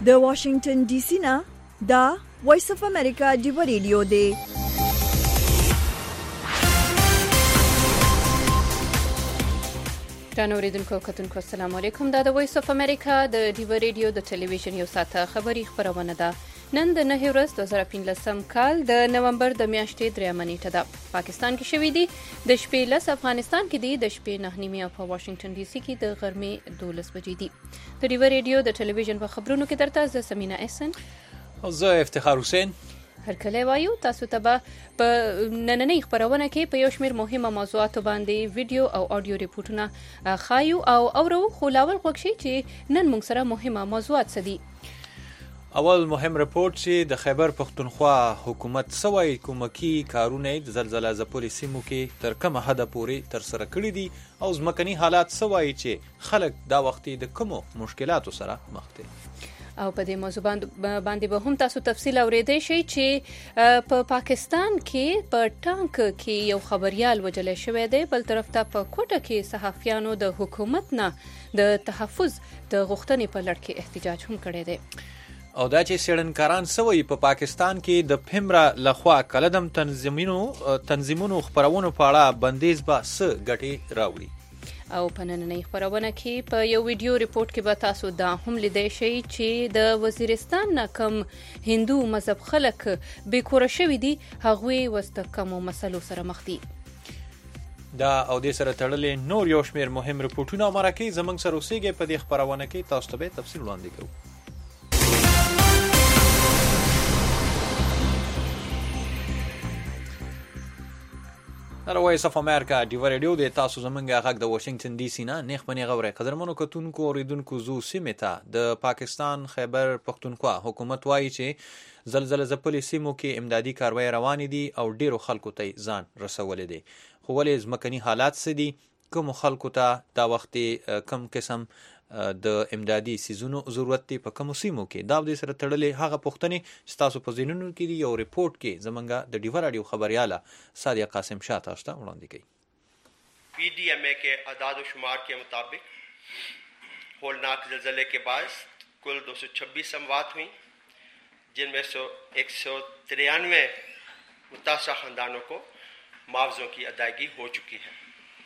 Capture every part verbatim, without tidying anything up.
د واشنگټن ډي سي نه دا وایس اف امریکا دی ریډیو دی. درنو اوریدونکو کتونکو السلام علیکم. دا د وایس اف امریکا د ډیو ریډیو د ټلویزیون یو ساعته خبری خبرونه ده. نن د نهه ورځ دوه زره پنځلسم کال د نومبر د میاشتې درېمه نیټه ده. پاکستان کې شوې دي د شپې لس، افغانستان کې دي د شپې نهه نیمې او په واشنگټن ډي سي کې د غرمې دولس بجې دي. د ډیو ریډیو د ټلویزیون په خبرونو کې درته زه سمینا احسن او زه افتخار حسین هر کله وایو تاسو ته به په نننۍ خبرونه کې په یو شمېر مهمه موضوعاتو باندې ویډیو او اډیو ریپورتونه خایو او اورو. خو لاول غوښ شي چې نن موږ سره مهمه موضوعات څه دي. اول مهم رپورت چې د خیبر پختونخوا حکومت سوای کومکی کارونه د زلزلې ځپلې سیمو کې تر کومه حد پورې تر سره کړی دي او ځمکني حالات سوای چې خلک دا وختي د کومو مشکلاتو سره مخ دي. او په دې موضوع باندې به هم تاسو تفصیل اوریدئ شئ چې په پاکستان کې په ټانک کې یو خبريال وجل شوی دی. بل طرف ته په کوټه کې صحافیانو د حکومت نه د تحفظ د غوښتنې په لړ کې احتجاج هم کړی دی. او دا چې سیړنکاران سوی په پاکستان کې د پمرا لخوا کلدم تنظیمونو تنظیمونو خبرونو په اړه بندیز به څه ګټې راوړي. او په نننۍ خبرونه کې په یو ویډیو ریپورت کې به تاسو دا هم لیدئ شئ چې د وزیرستان نه کم هندو مذهب خلک بیکوره شوي دي، هغوی وس د کمو مسلو سره مخ دي. دا او دې سره تړلې نور یو شمېر مهم ریپورتونه مرکه زمنګ سره اوسېږي. په دې خبرونه کې تاسو ته به تفصیل وړاندې کوو. وایس اف امریکا ډیو ریډیو د تاسو زمونږه غږ د واشنگټن ډي سي نه نیخ پنی غوړې قدرمنو کتونکو اوریدونکو زو سیمه ته د پاکستان خیبر پختونخوا حکومت وایي چې زلزلې ځپلې سیمو کې امدادي کاروای روان دي او ډیرو خلکو ته ځان رسولې دي. خو ولې ځمکني حالات څه دي، کوم خلکو ته دا وخت کم قسم د امدادي سيزونو ضرورت دی په کوم سیمو کې. دا د سره تړلې هغه پوښتنې چې تاسو په ذهنونو کې دي. یو ریپورت کې زمونږه د ډیو رادیو خبرياله سادیا قاسم شاه تاسو ته وړاندې کوي. پی ڈی ایم اے کے اعداد و شمار کے مطابق ہولناک زلزلے کے باعث کل دو سو چھبیس اموات ہوئیں، جن میں سو ایک سو ترانوے متاثرہ خاندانوں کو معاوضوں کی ادائیگی ہو چکی ہے.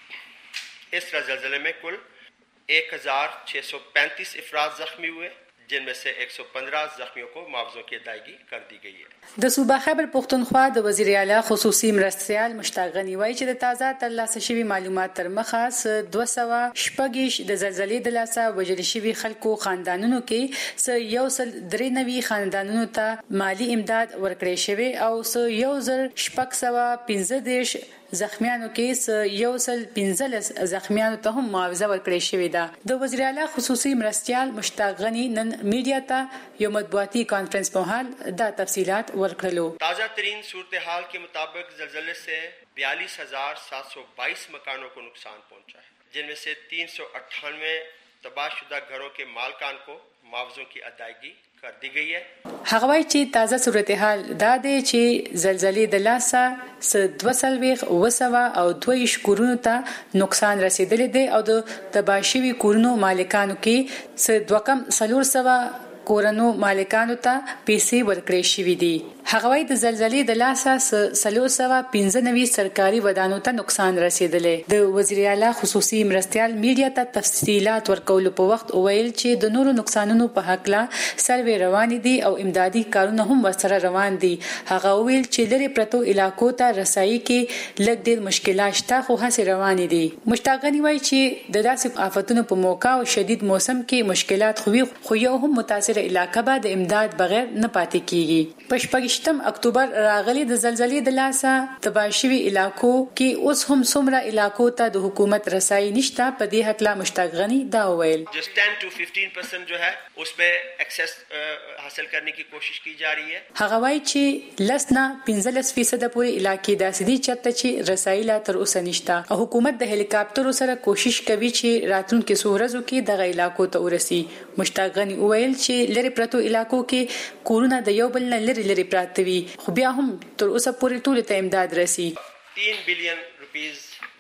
اس طرح زلزلے میں کل ایک ہزار چھ سو پینتیس افراد زخمی ہوئے، جن میں سے ایک سو پندرہ زخمیوں کو معاوضوں کی ادائیگی کر دی گئی ہے. د صوبه خیبر پختونخوا د وزیر اعلی خصوصي مرستیال مشتاق غنی وایي چې د تازه ترلاسه شوي معلومات تر مخه دوه سوه شپږ د زلزلې د لاسه وژل شوي خلکو خاندانونو کې س یو سل درې نوي خاندانونو ته مالی امداد ورکړی شوی او س یو زر شپږ سوه پنځه دېرش زخمیانو کې س یو سل پنځلس زخمیانو ته هم معاوضه ورکړی شوې ده. د وزیر اعلی خصوصي مرستیال مشتاق غنی نن میډیا ته یو مطبوعاتي کانفرنس په حال دا تفصیلات ورکړلو. تازہ ترین صورتحال کے مطابق زلزلے سے بیالیس ہزار سات سو بائیس مکانوں کو نقصان پہنچا ہے، جن میں سے تین سو اٹھانوے تباہ شدہ گھروں کے مالکان کو معاوضوں کی ادائیگی کر دی گئی ہے. هغه وايي چې تازه صورتحال دا دی چې زلزلې د لاسه س دوه سلويخ وسوه او دوه شکورونو ته نقصان رسیدلی دی او د تباه شوي کورونو مالکانو کې س دوه کم څلور سوه کورونو مالکانو ته پیسې ورکړې شوې دي. هغه وايي د زلزلې د لاسه س څلور سوه پنځه نوي سرکاري ودانو ته نقصان رسیدلی. د وزیر اعلی خصوصي مرستیال میډیا ته تفصیلات ورکول په وخت ویل چې د نورو نقصانونو په حق لا سروې روان دي او امدادي کارونه هم ورسره روان دي. هغه ویل چې لري پرتو علاقو ته رسایي کې لږ ډېر مشکلات شته خو هڅې روان دي. مشتاق غنی وايي چې د داسې آفتونو په موقع او شدید موسم کې مشکلات خوي خو یو هم متاثر علاقه به د امداد بغیر نه پاتې کیږي. په شپږم اکتوبر راغلي د زلزلې د لاسه تباه شوي علاقو کې اوس هم څومره علاقو ته د حکومت رسایي نشته. په دې حق لا مشتاق غنی دا ویل جس ٹین ٹو ففٹین پرسنٹ جو ہے اس پہ ایکسس حاصل کرنے کی کوشش کی جا رہی ہے. هغه وايي چې لسنا پنځلس فیصد پورې علاقې داسې دي چې چې رسایي لا تر اوسه نشته او حکومت د هلیکاپټرو سره کوشش کوي چې راتلونکو څو ورځو کې دغه علاقو ته ورسي. مشتاق غنی ویل چې لری پرتو علاقو کې کورونه د یو بل نه لری لری پراته وي خو بیا هم تر اوسه پورې ټول ته امداد رسي. تین بلین روپیز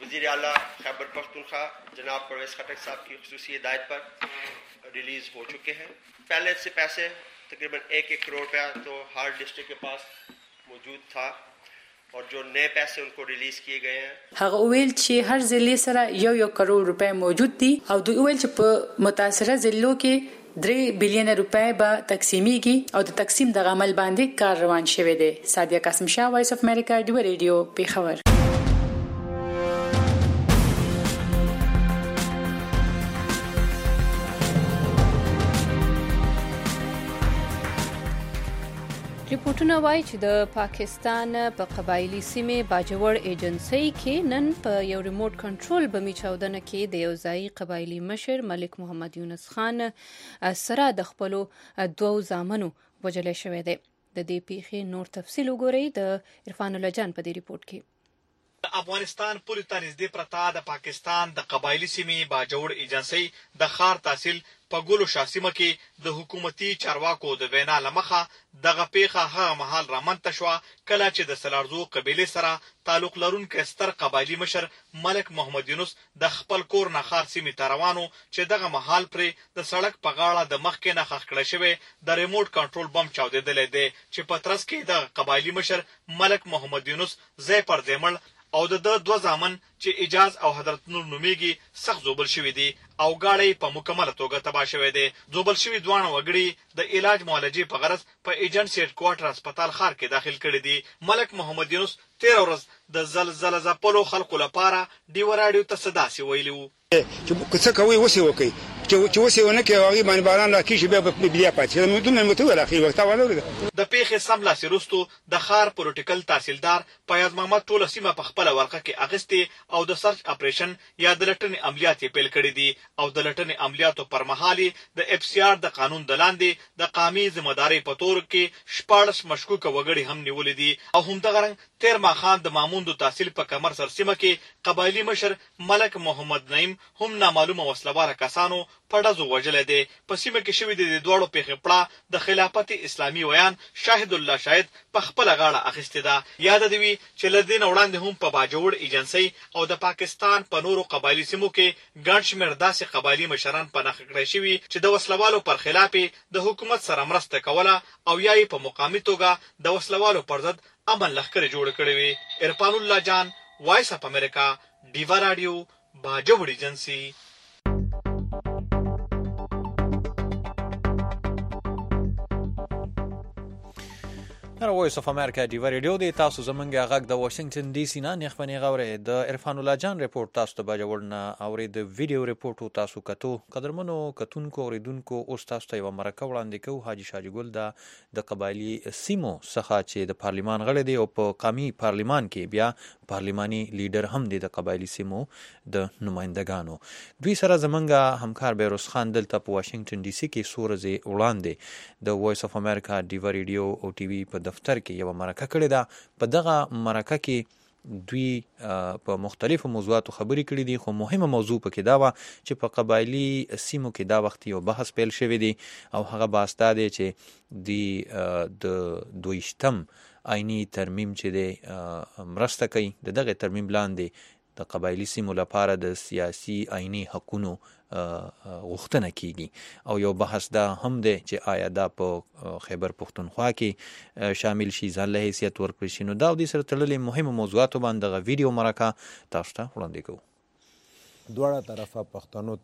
वज़ीर आला खैबर पख्तूनख्वा जनाब परवेज़ खट्टक साहब की ख़ुसूसी हिदायत पर रिलीज़ हो चुके हैं। पहले से पैसे तकरीबन एक एक करोड़ रुपया तो हर डिस्ट्रिक्ट के पास मौजूद था और जो नए पैसे उनको रिलीज किए गए हैं। هغه ویل چې هر ضلع سره یو یو کروڑ روپے موجود دي او دوی ویل چې په متاثره ضلعو کې درې بلین روپے به تقسیمیږي او د تقسیم د عمل باندې کار روان شوی دی. سادیا قاسم شاه، وایس اف امریکا، ډیو ریډیو، پیښور. ریپورتونه وایي چې د پاکستان په قبایلی سیمې باجوړ ایجنسی کې نن په یو ریموټ کنټرول بمي چاودنه کې د یو ځایي قبایلی مشر ملک محمد یونس خان سره د خپلو دوو زامنو وژل شوی دی. د دې پیښې نور تفصیل وګورئ د عرفان الله جان په دې ریپورت کې. افغانستان پوری ته نږدې پرته د پاکستان د قبایلی سیمې باجوړ ایجنسی د خار تحصیل په ګولو شاسمه کې د حکومتي چارواکو د وینا لمخه دغه پیښه هغه مهال رامنځته شوه کله چې د سلارزو قبیلې سره تعلق لرونکی ستر قبایلی مشر ملک محمد یونس د خپل کور نه خار سیمې ته روانو چې دغه مهال پرې د سړک په غاړه د مخکې نه ښخ کړی شوی د ریموټ کنټرول بم چاودېدلی دی چې په ترڅ کې د قبایلی مشر ملک محمد یونس ځای پر ځای مړ او د دوه زامن چې اجاز او حضرت نور نومیږي سخت زوبل شوی دي او گاړی په مکمله توګه تباه شوی دی. زوبل شوی دوه وګړي د علاج معالجې په غرض په ایجنټ هډ کوارټر هسپتال خار کې داخل کړي دي. ملک محمد یونس تیر ورځ د زلزلې ځپلو خلکو لپاره ډیو راډیو ته صداسي ویلي وو چې څه کوي وسی وکي چې وسی ونه کې هغه باندې باران راکې شي به بیا پاتې نو دومره متول اخی وخت ولر د پیښې سم لاسي رستو د خار پروتوکل تحصیلدار پیاز محمد ټول سیمه په خپل ورقه کې اغستې او د سرچ اپریشن یا د لټنې عملیات پیل کړي دي او د لټنې عملیاتو پر مهال د اف سی آر د قانون د لاندې د قامي ذمہداري په تور کې شپږ مشکوک وګړي هم نیولې دي او هم د غرنګ تیر ماخان د ماموند تحصیل په کمر سر سیمه کې قبایلی مشر ملک محمد نعیم هم نامعلومه وسلوار کسانو پړځو وجل دي. په سیمه کې شوې د دوړو پیښې پړه د خلافت اسلامي ویان شاهد الله شاهد په خپل غاړه اخیسته ده. یاد دی چې لدین وړاندې هم په باجوړ ایجنسی او د پاکستان په نورو قبایلی سیمو کې ګڼ شمېر داسې قبایلی مشران په نخښه کړی شوي چې د وسلوالو پر خلاف د حکومت سره مرسته کوله او یا په مقامي توګه د وسلوالو پر ضد امن لښکرې جوړ کړې وي. عرفان الله جان، وایس اف امریکا، ډیوا راډیو، باجوړ ایجنسی. نر وایس اف امریکا ډیوا ریډیو دی. تاسو زمونږ غږ د واشنگټن ډي سي نه نخبني غوړې د عرفان الله جان ریپورت تاسو ته باجوړ نه اوري د ویډیو ریپورت تاسو کتو قدرمنو کتونکو اوریدونکو اوس تاسو ته یو مرکه وړاندې کوو. حاجی شاجی ګل د د قبایلی سیمو څخه چې د پارلیمان غړی دی او په قومي پارلیمان کې بیا پارلیماني لیډر هم دی د قبایلی سیمو د نمائندګانو. دوی سره زمونږ همکار بیروز خان دلته په واشنگټن ډي سي کې سورزه وړاندې د وایس اف امریکا ډیوا ریډیو او ټي وي په دفتر کې یو مرکه کړې ده. په دغه مرکه کې دوی په مختلفو موضوعاتو خبرې کړې دي خو مهمه موضوع پکې دا و چې په قبایلی سیمو کې دا وخت یو بحث پیل شوی دی او هغه بحث دا دی چې دی د دویشتم آئینی ترمیم چې دی مرسته کوي د دغه ترمیم لاندې د قبایلی سیمو لپاره د سیاسي آئینی حقونو غوښتنه کیږي او یو بحث دا هم دی چې آیا دا په خیبر پختونخوا کې شامل شي ځان له حیثیت ورکړي شي. نو دا د سره تړلې مهمه موضوعاتو باندې غو ویډیو مرکه تاسو ته وړاندې کوو. دواړه طرفه پښتنو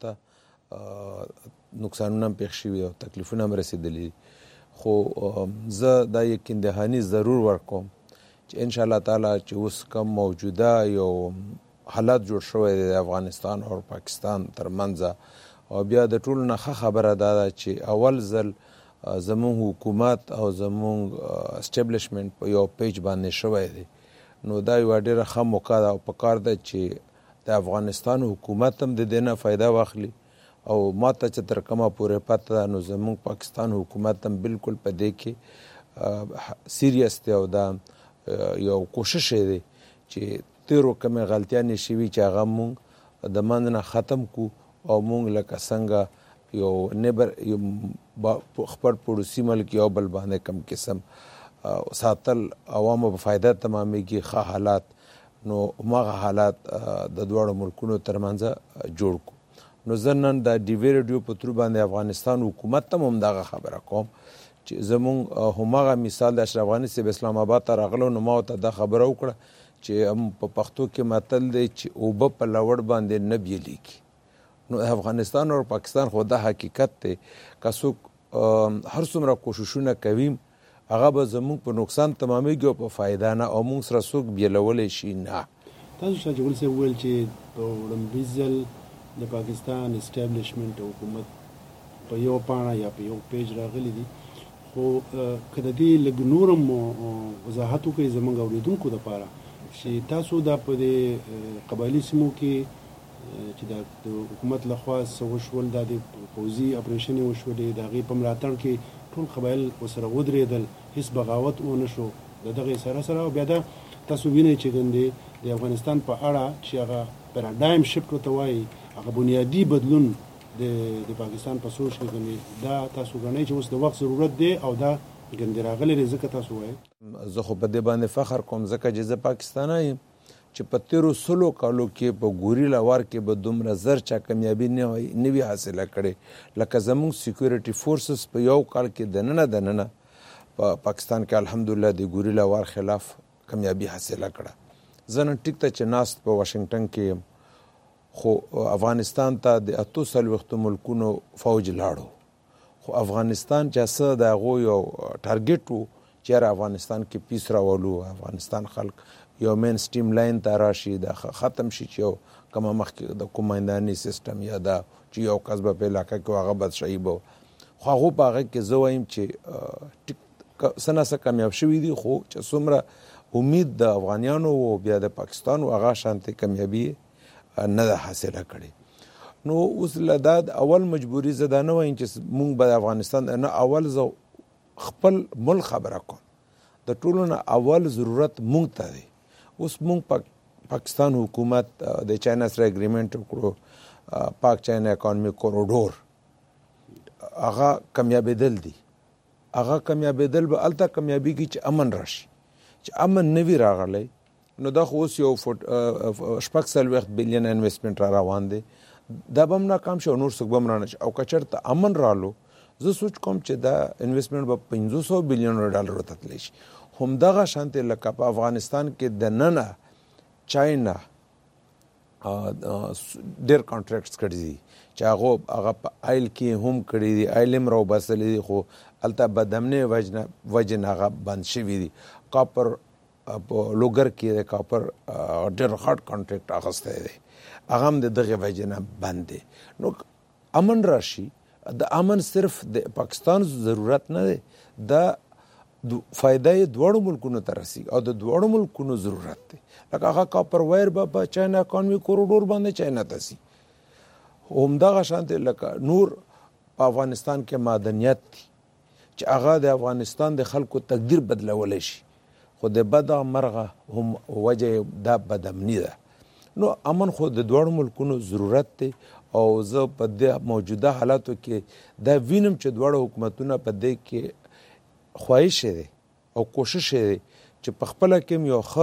ته نقصانونه پېښ شوي او تکلیفونه هم رسېدلي خو زه دا یقین دهاني ضرور ورکوم چې ان شاء الله تعالی چې اوس کم موجوده یو حالات جوړ شوی دی د افغانستان او پاکستان ترمنځ او بیا د ټولو نه ښه خبره دا ده چې اول ځل زموږ حکومت او زموږ اسټابلیشمنټ په یو پیج باندې شوی دی. نو دا یوه ډېره ښه موقع ده او پکار ده چې د افغانستان حکومت هم د دې نه فایده واخلي او ما ته چې تر کومه پورې پته ده نو زموږ پاکستان حکومت هم بالکل په دې کې سیریس دی او دا یو کوشش دی چې تیرو کمې غلطیانې شوي چې هغه مونږ د منځ نه ختم کو او مونږ لکه څنګه یو نیبر خپل پړوسي ملک یو بل باندې کم قسم ساتل عوامو په فایده تمامېږي ښه حالات نو ماغه حالات د دواړو ملکونو ترمنځ جوړ کو. نو زه نن د ډي وی ریډیو په تور باندې افغانستان حکومت ته هم دغه خبره کوم چې زمونږ هماغه مثال د اشرف غني صاحب اسلام آباد ته راغلو نو ما ورته دا خبره وکړه چې هم په پښتو کې متل دی چې اوبه په لوړ باندې نه بیلیږي. نو افغانستان او پاکستان خو دا حقیقت دی که څوک هر څومره کوششونه کوي هغه به زمونږ په نقصان تمامیږي او په فایده نه او موږ سره څوک بیلولی شي نه. تاسو شاه جګړل صاحب وویل چې په وړاندیز ځل د پاکستان اسټابلیشمنټ حکومت په یو پاڼه یا په یو پیج راغلی دي خو که د دې لږ نور هم وضاحت وکړئ زموږ اورېدونکو دپاره چې تاسو دا په دې قبایلي سیمو کې چې د حکومت لخوا څه وشول دا د پوځي اپریشنې وشولې د هغې په ملاتړ کې ټول قبایل ورسره ودرېدل هېڅ بغاوت ونه شو د دغې سره سره او بیا دا تاسو وینئ چې ګندې د افغانستان په اړه چې هغه پیراډایم شفټ ورته وایي هغه بنیادی بدلون د د پاکستان په سوچ کې غني دا تاسو غنئ چې اوس د وخت ضرورت دی او دا ګندې راغلی دی ځکه تاسو وایي. زه خو په دې باندې فخر کوم ځکه چې زه پاکستانی یم چې په تیرو سلو کالو کې په ګوریلا وار کې به دومره زر چا کامیابي نه وي حاصله کړې لکه زموږ سیکورټي فورسز په یو کال کې دننه دننه په پاکستان کې الحمدلله د ګوریلا وار خلاف کامیابي حاصله کړه. زه نن ټیک ته چې ناست په واشنگټن کې یم خو افغانستان ته د اتو څلوېښتو ملکونو فوج لاړو خو افغانستان چې څه د هغو یو ټارګېټ و چې یاره افغانستان کې پیس راولو افغانستان خلک یو مین سټیم لاین ته راشي دا ختم شي چې یو کومه مخکې د کومانداني سیستم یا دا چې یو کس به په علاقه کې هغه بادشاهي به خو هغو په هغه کې زه وایم چې څه نه څه کامیاب شوي دي خو چې څومره امید د افغانیانو و بیا د پاکستان و هغه شانتې کامیابي نه ده حاصله کړې. نو اوس له دا اول مجبوري زه دا نه وایم چې مونږ به د افغانستان نه اول زه خپل ملک خبره کوم د ټولو نه اول ضرورت مونږ ته دی. اوس مونږ پاکستان حکومت د چاینا سره اګریمنټ وکړو پاک چاینا اکانومیک کوریډور هغه کامیابېدل دي هغه کامیابېدل به هلته کامیابېږي چې امن راشي چې امن نه وي راغلی نو دا خو اوس یو شپږ څلوېښت بلین انویسټمنټ را روان دی دا به هم ناکام شي او نور څوک به هم رانه شي او که چېرته امن رالو زه سوچ کوم چې دا انویسټمنټ به پنځه سوه بلیونو ډالرو ته تللی شي. همدغه شانتې لکه په افغانستان کې دننه چاینا ډېر کانټریکټس کړي دي چې هغو هغه په آیل کې هم کړي دي آیل هم راوباسلی دي خو هلته بدامنۍ وجې نه هغه بند شوي دي. کاپر په لوګر کې د کاپر ډېر هارډ کانټریکټ اخیستی دی هغه هم د دغې وجې نه بند دی. نو امن راشي د امن صرف د پاکستان ضرورت نه دی دا فایده یې دواړو ملکونو ته رسیږي او د دواړو ملکونو ضرورت دی. لکه هغه کاپر وایر به په چاینا اکانومیک کوریډور باندې چاینا ته ځي همدغه شانتې لکه نور په افغانستان کې معدنیت دي چې هغه د افغانستان د خلکو تقدیر بدلولی شي خو د بده مرغه هم وجه دا بدامني ده. نو امن خو د دواړو ملکونو ضرورت دی او زه په دې موجوده حالاتو کې دا وینم چې دواړو حکومتونه په دې کې خواهش دی او کوشش دی چې په خپله کې یو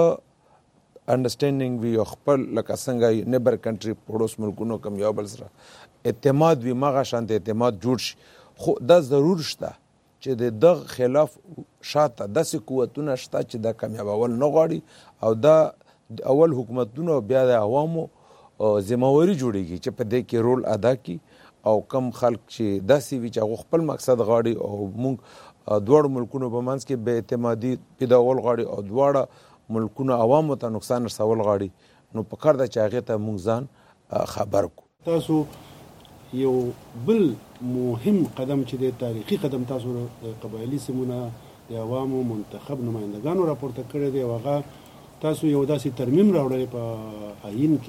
ښه انډرسټینډینګ وي او خپل لکه څنګه نیبر کنټري پړوس ملکونو کوم یو بل سره اعتماد وي مغه شانته اعتماد جوړ شي خو دا ضرور شته چې د دغه خلاف شاته داسې قوتونه شته چې دا کامیابول نه غواړي او دا اول حکومتونه بیا د عوامو ذمہواري جوړیږي چې په دې کې رول ادا کړي او کم خلک چې داسې وي چې هغه خپل مقصد غواړي او موږ دواړو ملکونو په منځ کې بې اعتمادي پیداول غواړي او دواړه ملکونه عوامو ته نقصان رسول غواړي نو پکار ده چې هغې ته موږ ځان خبر کړو. تاسو یو بل مهم قدم چې د تاریخي قدم تاسو د قبایلي سیمونه د عوامو منتخب نمایندګانو راپورته کړی دی او هغه تاسو یو داسې ترمیم راوړی په آیین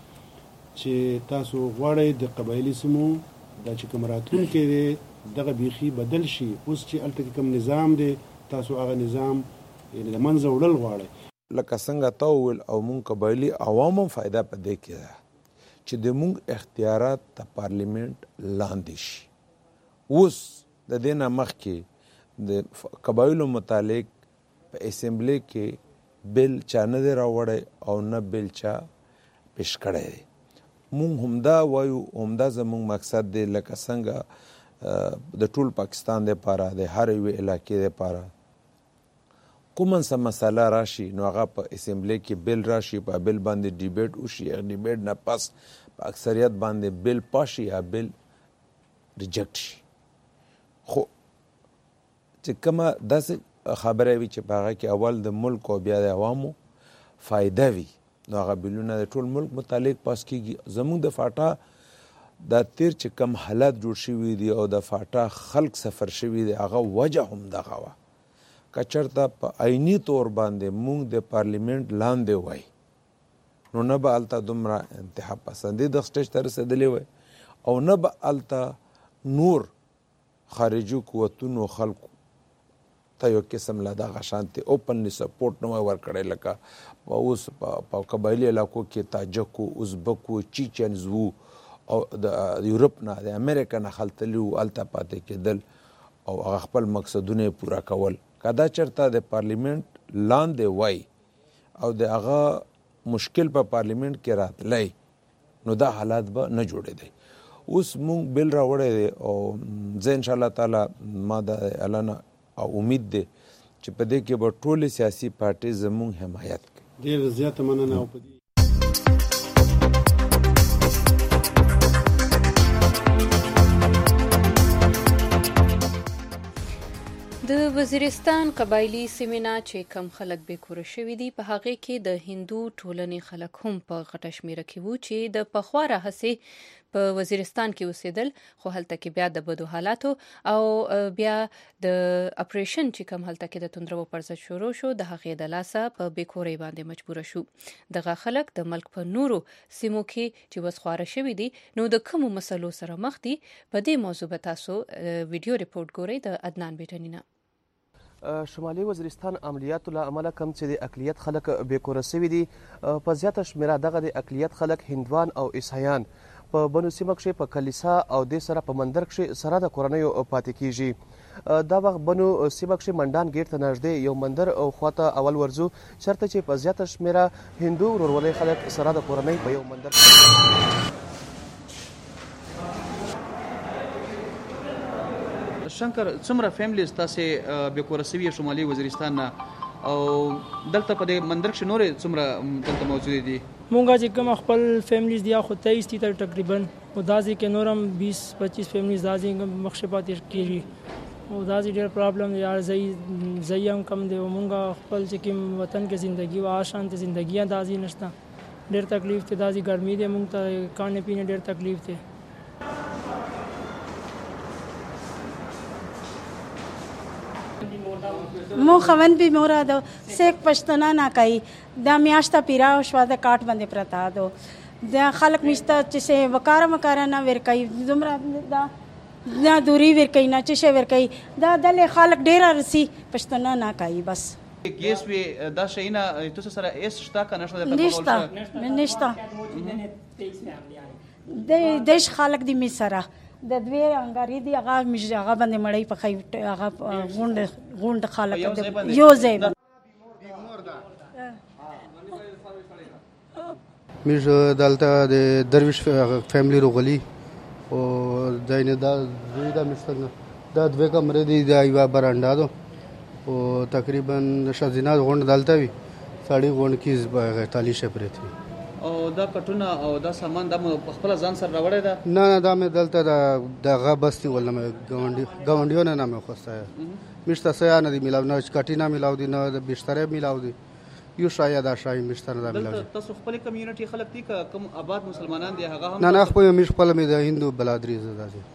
کې چې تاسو غواړئ د قبایلي سیمو دا چې کوم راتلونکی دی دغه بیخي بدل شي اوس چې هلته کوم نظام دی تاسو هغه نظام یعنې د منځه وړل غواړئ. لکه څنګه تا وویل او مونږ قبایلي عوامو فایده په دې کې ده چې د مونږ اختیارات د پارلیمنت لاندې شي. اوس د دې نه مخکې د قبایلو متعلق په اسمبلی کې بل چا نه دی راوړی او نه بل چا پیش کړی دی. مونږ همدا وایو، همدا زمونږ مقصد دی، لکه څنګه د ټول پاکستان دپاره د هر یوې علاقې دپاره کومه څه مسله راشي نو هغه په اسمبلی کې بل راشي، په بل باندې ډیبیټ وشي، هغه ډیبیټ نه پس په اکثریت باندې بل پاس شي یا بل ریجکټ شي. خو چې کومه داسې خبره وي چې په هغه کې اول د ملک او بیا د عوامو فایده وي نو هغه بلونه د ټول ملک متعلق پاس کیږي. زموږ د فاټا دا تیر چې کم حالات جوړ شوي دي او د فاټا خلق سفر شوي دي هغه وجه هم دغه وه. که چېرته په عیني طور باندې موږ د پارلیمنټ لاندې وای نو نه به هلته دومره انتها پسندي د سټیج ته رسېدلی وای او نه به هلته نور خارجي قوتونو خلکو ته یو قسم له دغه شانتې اوپنلی سپورټ نه وای ورکړی، لکه په اوس په قبایلي علاقو کې تاجکو، ازبکو، چیچنز وو او د یورپ نه د امریکا نه خلتلي وو، هلته پاتې کېدل او هغه خپل مقصدونه یې پوره کول. که دا چېرته د پارلیمنټ لاندې وای او د هغه مشکل په پارلیمنټ کې راتلی نو دا حالات به نه جوړېدی. اوس مونږ بل راوړی دی او زه انشاءالله تعالی ما د اعلان او امید دی چې په دې کې به ټولې سیاسي پارټۍ زمونږ حمایت کوي. ډېر زیاته مننه. او په دې د وزیرستان قبایلی سیمې نه چې کم خلک بې کوره شوي دي په هغې کې د هندو ټولنې خلک هم په غټه شمېره کې وو چې د پخوا راهیسې په وزیرستان کې اوسېدل، خو هلته کې بیا د بدو حالاتو او بیا د اپریشن چې کم هلته کې د توندرو پر ضد شروع شو د هغې د لاسه په بې کورۍ باندې مجبوره شو. دغه خلک د ملک په نورو سیمو کې چې وسخواره شوي دي نو د کومو مسلو سره مخ دي، په دې موضوع به تاسو ویډیو ریپورټ ګورئ د عدنان بیټني نه. شمالي وزیرستان عملیاتو له امله کم چې د اقلیت خلک بې کوره سوي دي، په زیاته شمېره دغه د اقلیت خلک هندوان او عیسایان په بنو سیمه کښې په کلیسا او دې سره په مندر کښې سره د کورنیو پاتې کېږي. دا وخت بنو سیمه کښې منډان ګیټ ته نږدې یو مندر خواته اول ورځو چېرته چې په زیاته شمېره هندو ورورولۍ خلک سره د کورنۍ په یو مندر. شنکر، څومره فیملیز تاسې بې کوره سوي شمالي وزیرستان نه او دلته په دې مندر کښې نورې څومره دلته موجودې دي؟ مونږ چې کوم خپل فیملیز دي خو تیئیس دي تقریبا، او داسې کې نور هم بیس پچیس فیملیز داسې مخکې پاتې کېږي او داسې ډېر پرابلم دی. یار ځای ځای هم کم دی او مونږ خپل چې کوم وطن کې زندګي وه شانتې زندګي داسې نشته، ډېر تکلیف دی. داسې ګرمي دی، مونږ ته کاڼې پیڼې ډېر تکلیف دی. مو خوند به مورا دو سیک پښتنه نه کوي دا میاشته پیرا شو د کاټ باندې پرتا دو دا خلک مشته چې وکاره مکاره نه ور کوي زمرا دا دا دوری ور کوي نه چې ور کوي دا د خلک ډیر رسی پښتنه نه کوي. بس ګیس وی دا شینه تاسو سره ایس شتا کنه شو د نشته نشته د دیش خلک دی می سره د دوی انګاری دی هغه مش هغه باندې مړی په خی هغه غونډ غونډ خلک یو ځای مش دلته د درویش فیملی روغلی او داینه دا دوی دا مستنه دا دوی کمرې دی دا یو برانډا دو او تقریبا شزینات غونډ دلته وی ساړي غونډ کې تالی شپرت او دا کټونه او دا سامان د خپل ځان سره راوړی ده؟ نه نه دا مې دلته د دغه بستي ولنه مې ګاونډي ګاونډیونه نه مې خوسته مشته سیا نه دی میلاو نه کټی نه میلاو دی نه د بستر میلاو دی یو شایا دا شای مشته نه میلاو دی. تاسو خپل کمیونټي خلک دي که کوم آباد مسلمانان دي هغه هم؟ نه نه خپل مې خپل مې د هندو بلادری زده دي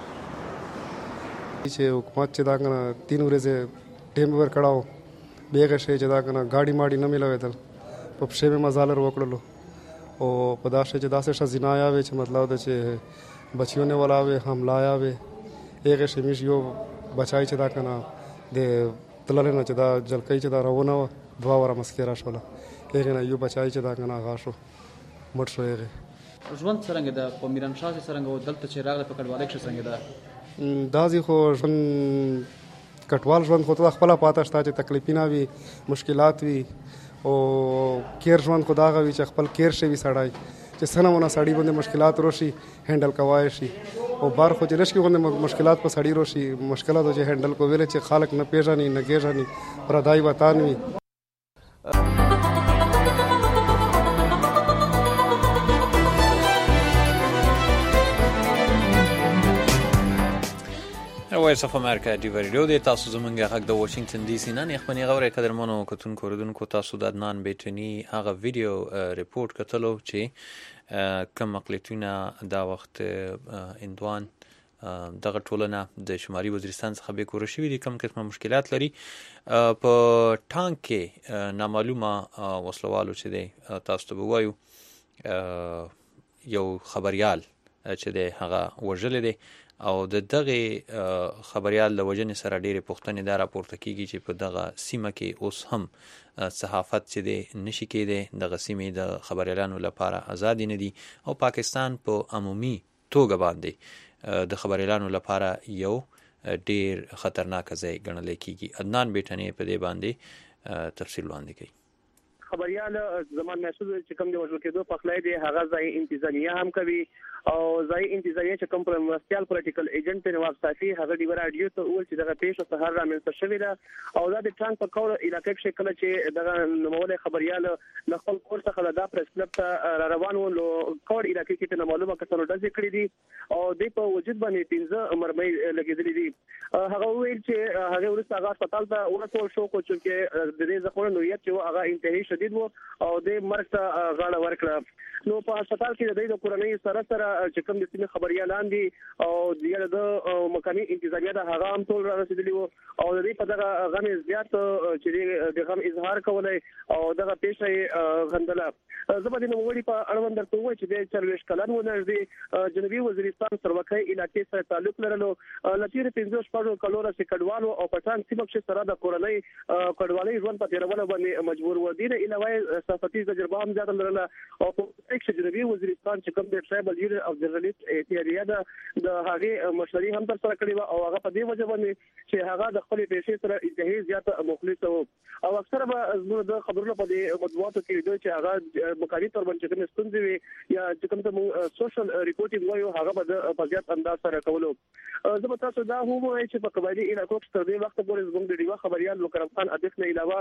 چې حکومت چې دا کنه تین ورځې ټیم ور کړهو بیګه شي چې دا کنه گاډي ماډي نه میلاوېدل په پښې مې مزالر وکړلو او په دا شي چې داسې ښځینه یاوې چې مطلب ده چې بچیونه ولاوې حمله یاوې هغې شي مش یو بچای چې دا که نه د تللی نه چې دا جلکۍ چې دا روونه وه دوه وره مسکې را شوله هغې نه یو بچای چې دا که نه هغه شو مټ شو هغې. ژوند څرنګه ده په میرانشاه کې څرنګه و دلته چې راغلی په کډوالۍ کښې څرنګه ده؟ داسې خو ژوند کټوال ژوند خو ته خپله پاته شته چې تکلیفونه وي مشکلات وي او کیر ژوند خو دا هغه وي چې خپل کیر شوي سړی چې څه نمونه سړي باندې مشکلات راشي هینډل کوای شي او بار خو چې لږ کې غوندې مشکلات په سړي راشي مشکلاتو چې هینډل کولی چې خلک نه پیژني نه کېژني پردی وطن وي. وایس اف امریکا دی ریډیو د تاسو زمونږ غږ د واشنگټن ډي سي نه نه خپل غوړې قدرمنو کتونکو ردونکو تاسو د عدنان بیٹنی هغه ویډیو ریپورت کتلو چې کوم مقلتونه دا وخت اندوان دغه ټولنه د شمالي وزیرستان څخه به کور شوې دي کوم قسمه مشکلات لري په ټانک کې نامعلومه وسلوالو چې دی تاسو ته وایو یو خبريال چې دی هغه وژل دی او د دغه خبريال د وجنې سره ډېرې پوښتنې دا راپورته کیږي چې په دغه سیمه کې اوس هم صحافت چې دی نشي کېدی دغه سیمې د خبريالانو لپاره ازادي نه دي او پاکستان په عمومي توګه باندې د خبريالانو لپاره یو ډېر خطرناک ځای ګڼل کیږي. عدنان بیٹنی په دې باندې تفصیل وړاندې کوي. خبريال زمان محسوس چې کوم د وژل کېدو په خلای دی هغه ځای انتظامیه هم کوي او ځای انتظامیه چې کوم پر مرستيال پولیټیکل ایجنټ نواب صافي هغه دی رادیو ته ول چې دغه پیښه سهار رامنځته شوې ده او دا د ټرانک په کور علاقې کې کله چې دغه نوموړی خبريال د خپل کور څخه د پریس کلب ته را روان و نو کور علاقې کې ته معلومه کسانو ډزې کړې دي او د په وجود باندې پنځه مرمۍ لګېدلې دي. هغه ویل چې هغه ورسته هغه هسپتال ته ورسول شو خو چې د دې ځخونه نوعیت چې هغه انتهایی شدید وو او د مرګ ته غاړه ورکړه. نو په هسپتال کې د دې کورنۍ سره سره چې کوم د سیمې خبريالان دي او د مقامي انتظامیه د هغه هم ټول را رسیدلی وو او د دې په دغه غم زیات چې د غم اظهار کولای او دغه پیښه غندله. زه به د نوموړي په اړوند درته ووایم چې د څلوېښت کلن و نږدې جنوبي وزیرستان سروکۍ علاقې سره تعلق لرلو له تېرو پنځه شپږو کلو راهیسې کډوالو او پټان سیمه کښې سره د کورنۍ کډوالۍ ژوند په تېرولو باندې مجبور و. دې نه علاوه صحافتي تجربه هم زیاته لرله او په چې جنوبي وزیرستان چې کوم د ټرایبل یونین اف جرنالیست اتحادیه ده د هغې مشري هم ترسره کړې وه او هغه په دې وجه باندې چې هغه د خپلې پیشې سره انتهایی زیاته مخلصه و او اکثره به زموږ د خبرونو په دې مطبوعاتو کې لیدل چې هغه مقالي تر باندې چې کومې ستونزې وي یا چې کوم ته موږ سوشل ریپورټینګ وایو هغه به د په زیات انداز سره کولو. زه به تاسو دا هم ووایم چې په قبایلي علاقو کې تر دې وخته پورې زموږ د ډیوه خبریال مکرم خان عاطف نه علاوه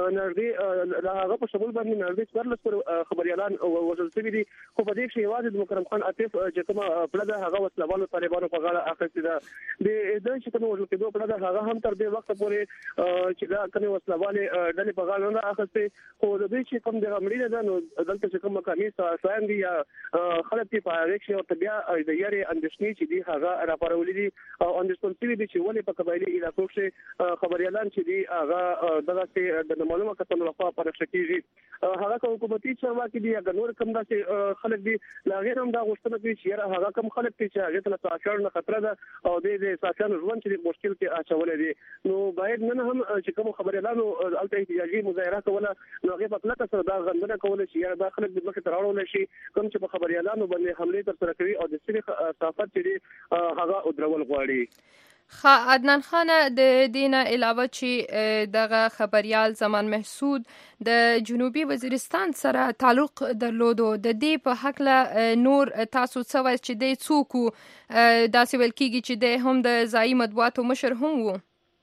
نږدې له هغه په شمول باندې نږدې څوارلس خبریالان وژل شوي دي خو په دې کې یوازې د مکرم خان عاطف چې کومه پړه ده هغه وسلوالو طالبانو په غاړه اخیستې ده. د دې چې کومه وژل کېدو پړه ده هغه هم تر دې وخته پورې چې دا کومې وسلوالې ډلې په غاړه نه اخیستې خو د دې چې کوم دغه مړینه ده نو دلته چې کوم مقامي څوان دي یا خلک چې په هغه کې ورته بیا د یاري اندېښنې چې دي هغه راپارولې دي او اندېښمن شوي دي چې ولې په قبایلي علاقو کې خبریالان چې دي هغه دغه د معلومه کسانو لخوا پرېښودل کېږي. هغه کوم حکومتي چارواکي دي یا نور کوم داسې خلک دي لا غیر هم دا غوښتنه کوي چې هغه کوم خلک چې هغه ته تاثیر نه خطر ده او د دې ساتنې ژوند چې مشکل کې اچولې دي نو باید نن هم چې کوم خبريالانو الته احتجاجي مظاهره کوله نو هغه په پلان سره دا غندنه کوله چې دا خلک د مخه تراړول شي کوم چې په خبريالانو باندې حمله تر سره کوي او د سړي صحافت چې هغه او درول غواړي. خا عدنان خان د دینه علاوه چې دغه خبريال زمان محسود د جنوبي وزیرستان سره تعلق درلودو د دې په حق له نور تاسو څه وایي چې د څوک داسې ویل کېږي چې د هم د ځایي مطبوعاتو مشر هم وو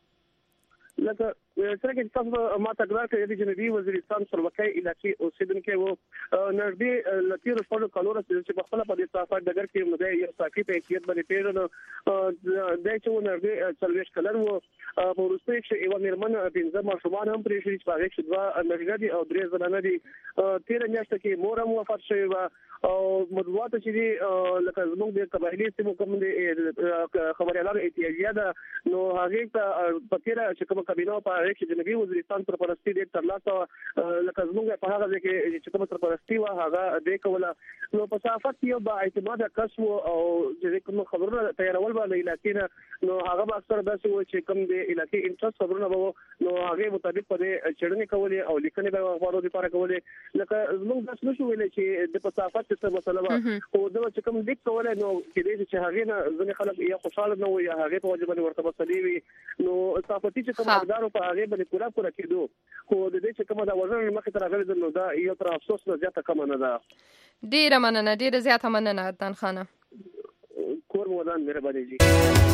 لکه څنګه چې تاسو ما ته ګرځي چې د جنوبي وزیرستان سروکۍ علاقې اوسیدونکو وو نږدې لکه رسول کالور چې په خپل په دې صفات دګر کې مده یو ساکي په کېد باندې پیژنو د چې نږدې څلويش کلر وو په روسي کې یو مرمن پنځه ماشومان هم پرې شي چې هغه چې دوا نړیږي او درې زنانه دي تیر میاشت کې مور هم وفات شوی و او مطبوعات چې دي لکه زموږ د قبایلی سیمو کوم د خبريالانو اتحادیه ده نو هغه ته پکې چې کوم کابینه په هغه کې جنوبي وزیرستان سرپرستی د ترلاسه لکه زموږ په هغه ځای کې چې کوم سرپرستی و هغه د کوله نو په صحافت یو با اعتماد کسب او چې کوم خبرونه تیارول باندې علاقې نو هغه به اکثر داسې و چې کوم د علاقې انټرست خبرونه وو نو هغه مطابق په چړنې کولې او لیکنې به اخبارو لپاره کولې لکه زموږ داس نشو ویلې چې د په صحافت څه مسله و او دا چې کوم لیک کولای نو کې دې چې هغه نه ځنې خلک یا خوشاله نه وي یا هغه په وجه باندې ورته مسلې وي نو صحافتي چې کوم اقدار په هغه باندې پورا پورا کېدو خو د دې چې کومه دا وزن مخې ته راغلی نو دا یو تر افسوس نه زیاته کم نه ده. ډیره مننه ډیره زیاته مننه عدنان خانه. کور مو ودان مهرباني جی.